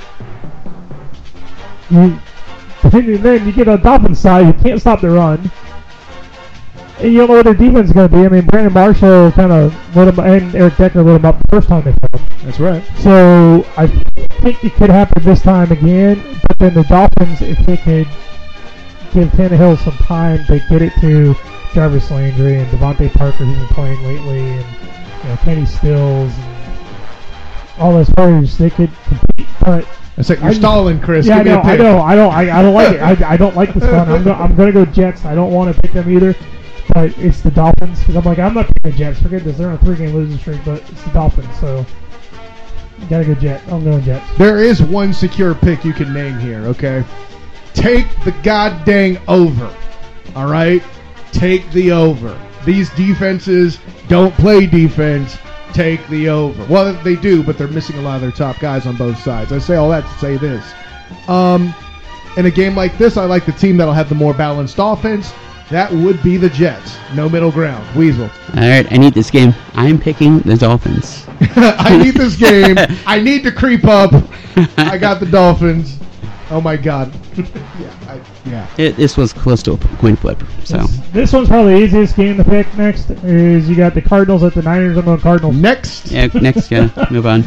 you, and then you get a Dolphins side who can't stop the run. And you don't know what their defense is going to be. I mean, Brandon Marshall kind of lit him, and Eric Decker lit him up the first time they played him. that's right. So I think it could happen this time again. But then the Dolphins, if they could give Tannehill some time to get it to Jarvis Landry and Devontae Parker, who's been playing lately, and you know, Kenny Stills, and all those players, they could compete. But It's like you're I- stalling, Chris. yeah, I Give me a know, I pick. know, I don't, I, I don't like it. I, I don't like this one. I'm, go, I'm going to go Jets. I don't want to pick them either. But it's the Dolphins because I'm like I'm not picking the Jets. Forget this. They're on a three-game losing streak, but it's the Dolphins. So you gotta go Jets. I'm going Jets. There is one secure pick you can name here, okay? Take the goddamn over. All right? Take the over. These defenses don't play defense. Take the over. Well, they do, but they're missing a lot of their top guys on both sides. I say all that to say this. Um, in a game like this, I like the team that'll have the more balanced offense. That would be the Jets. No middle ground. Weasel. All right, I need this game. I'm picking the Dolphins. I need this game. I need to creep up. I got the Dolphins. Oh my God. yeah, I, yeah. It, this was close to a coin flip. So This, this one's probably the easiest game to pick. Next is you got the Cardinals at the Niners. I'm going Cardinals. Next. yeah, next, yeah, move on.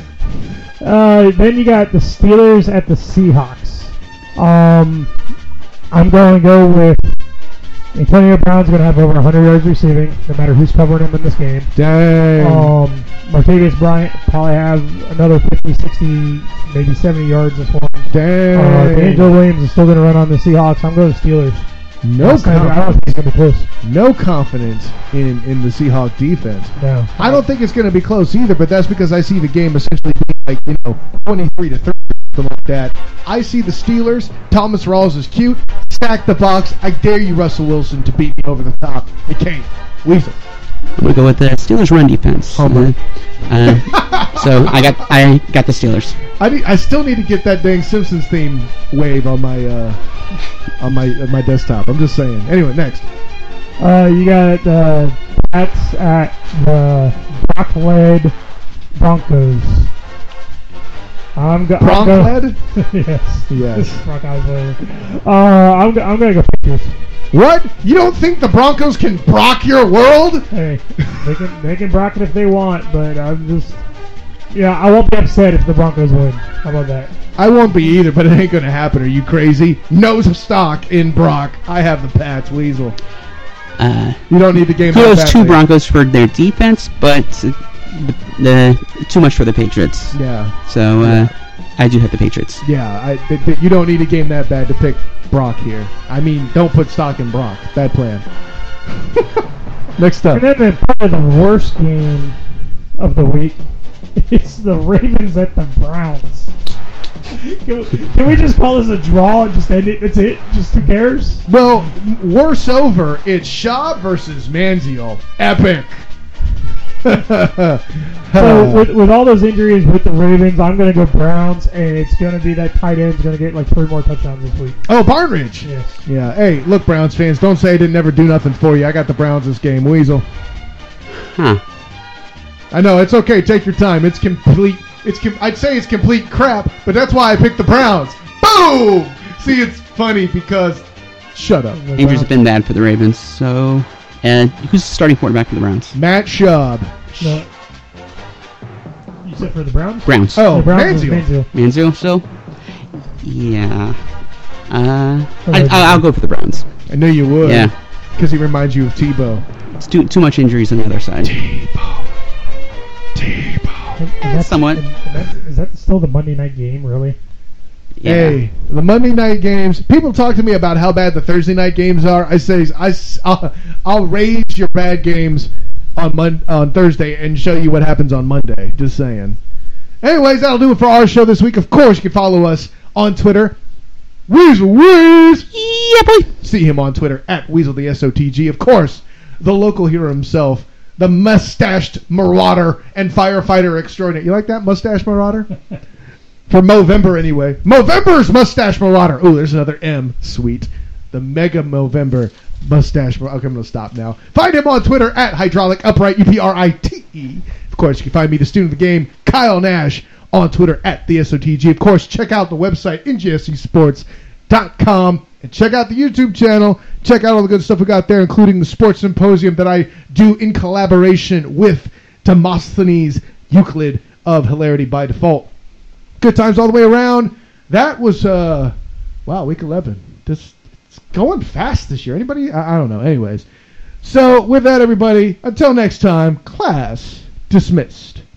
Uh, then you got the Steelers at the Seahawks. Um, I'm going to go with Antonio Brown's going to have over one hundred yards receiving, no matter who's covering him in this game. Dang. Um, Martavis Bryant probably have another fifty, sixty, maybe seventy yards this one. Dang. Uh, D'Angelo Williams is still going to run on the Seahawks. I'm going to Steelers. no, That's not- I don't confidence. think it's going to be close. No confidence in, in the Seahawk defense. No. I don't think it's going to be close either, but that's because I see the game essentially being like, you know, twenty-three to thirty, something like that. I see the Steelers. Thomas Rawls is cute. Stack the box. I dare you, Russell Wilson, to beat me over the top. You can't. Weasel. I'm gonna go with the Steelers run defense. Homer. Uh, uh, so I got I got the Steelers. I need, I still need to get that dang Simpsons theme wave on my uh, on my on my desktop. I'm just saying. Anyway, next. Uh, you got uh, Pats at the Brock-led Broncos. I'm, go- I'm Bronc-led? yes. Yes. Brock Osweiler. Uh, I'm, go- I'm going to go Patriots. What? You don't think the Broncos can Brock your world? Hey, they can they can Brock it if they want, but I'm just yeah, I won't be upset if the Broncos win. How about that? I won't be either, but it ain't gonna happen. Are you crazy? No stock in Brock. I have the Pats, Weasel. Uh, You don't need the game. kudos that to badly. Broncos for their defense, but the, the too much for the Patriots. Yeah, So uh, I do have the Patriots. yeah. I, th- th- you don't need a game that bad to pick Brock here. I mean, don't put stock in Brock. Bad plan. Next up. And then the, probably the worst game of the week is the Ravens at the Browns. Can we, can we just call this a draw and just end it? That's it? Just who cares? Well, worse over. It's Shaw versus Manziel. Epic. So with, with all those injuries with the Ravens, I'm going to go Browns, and it's going to be that tight end's going to get like three more touchdowns this week. oh, Barnridge. Yes. Yeah. Hey, look, Browns fans, don't say I didn't never do nothing for you. I got the Browns this game, Weasel. Huh. I know it's okay. Take your time. It's complete. It's com- I'd say it's complete crap, but that's why I picked the Browns. Boom. See, it's funny because. Shut up. The Injuries have Browns- been bad for the Ravens. So, and who's the starting quarterback for the Browns? Matt Schaub. No. You said for the Browns? Browns. Oh, The Browns is Manziel. Manziel. Manziel still? Yeah. Uh, Oh, I, I, I'll go for the Browns. I knew you would. Yeah. Because he reminds you of Tebow. It's too too much injuries on the other side. Tebow. Tebow. And- and that's- Somewhat. and- and that's- is that still the Monday night game, really? Yeah. Hey, the Monday night games. People talk to me about how bad the Thursday night games are. I say I, will I'll raise your bad games on Mon- on Thursday and show you what happens on Monday. Just saying. Anyways, that'll do it for our show this week. Of course, you can follow us on Twitter. Weasel Wiz. Yeah, boy. See him on Twitter at Weasel the S O T G. Of course, the local hero himself, the mustached marauder and firefighter extraordinary. You like that, mustache marauder? For Movember, anyway. Movember's Mustache Marauder. Oh, there's another M. Sweet. The Mega Movember Mustache Marauder. Okay, I'm going to stop now. Find him on Twitter at Hydraulic Upright, U P R I T E. Of course, you can find me, the student of the game, Kyle Nash, on Twitter at the S O T G. Of course, check out the website, N G S C sports dot com. And check out the YouTube channel. Check out all the good stuff we got there, including the Sports Symposium that I do in collaboration with Demosthenes Euclid of Hilarity by Default. Good times all the way around. That was, uh, wow, week eleven. This, it's going fast this year. Anybody? I, I don't know. Anyways. So, with that, everybody, until next time, class dismissed.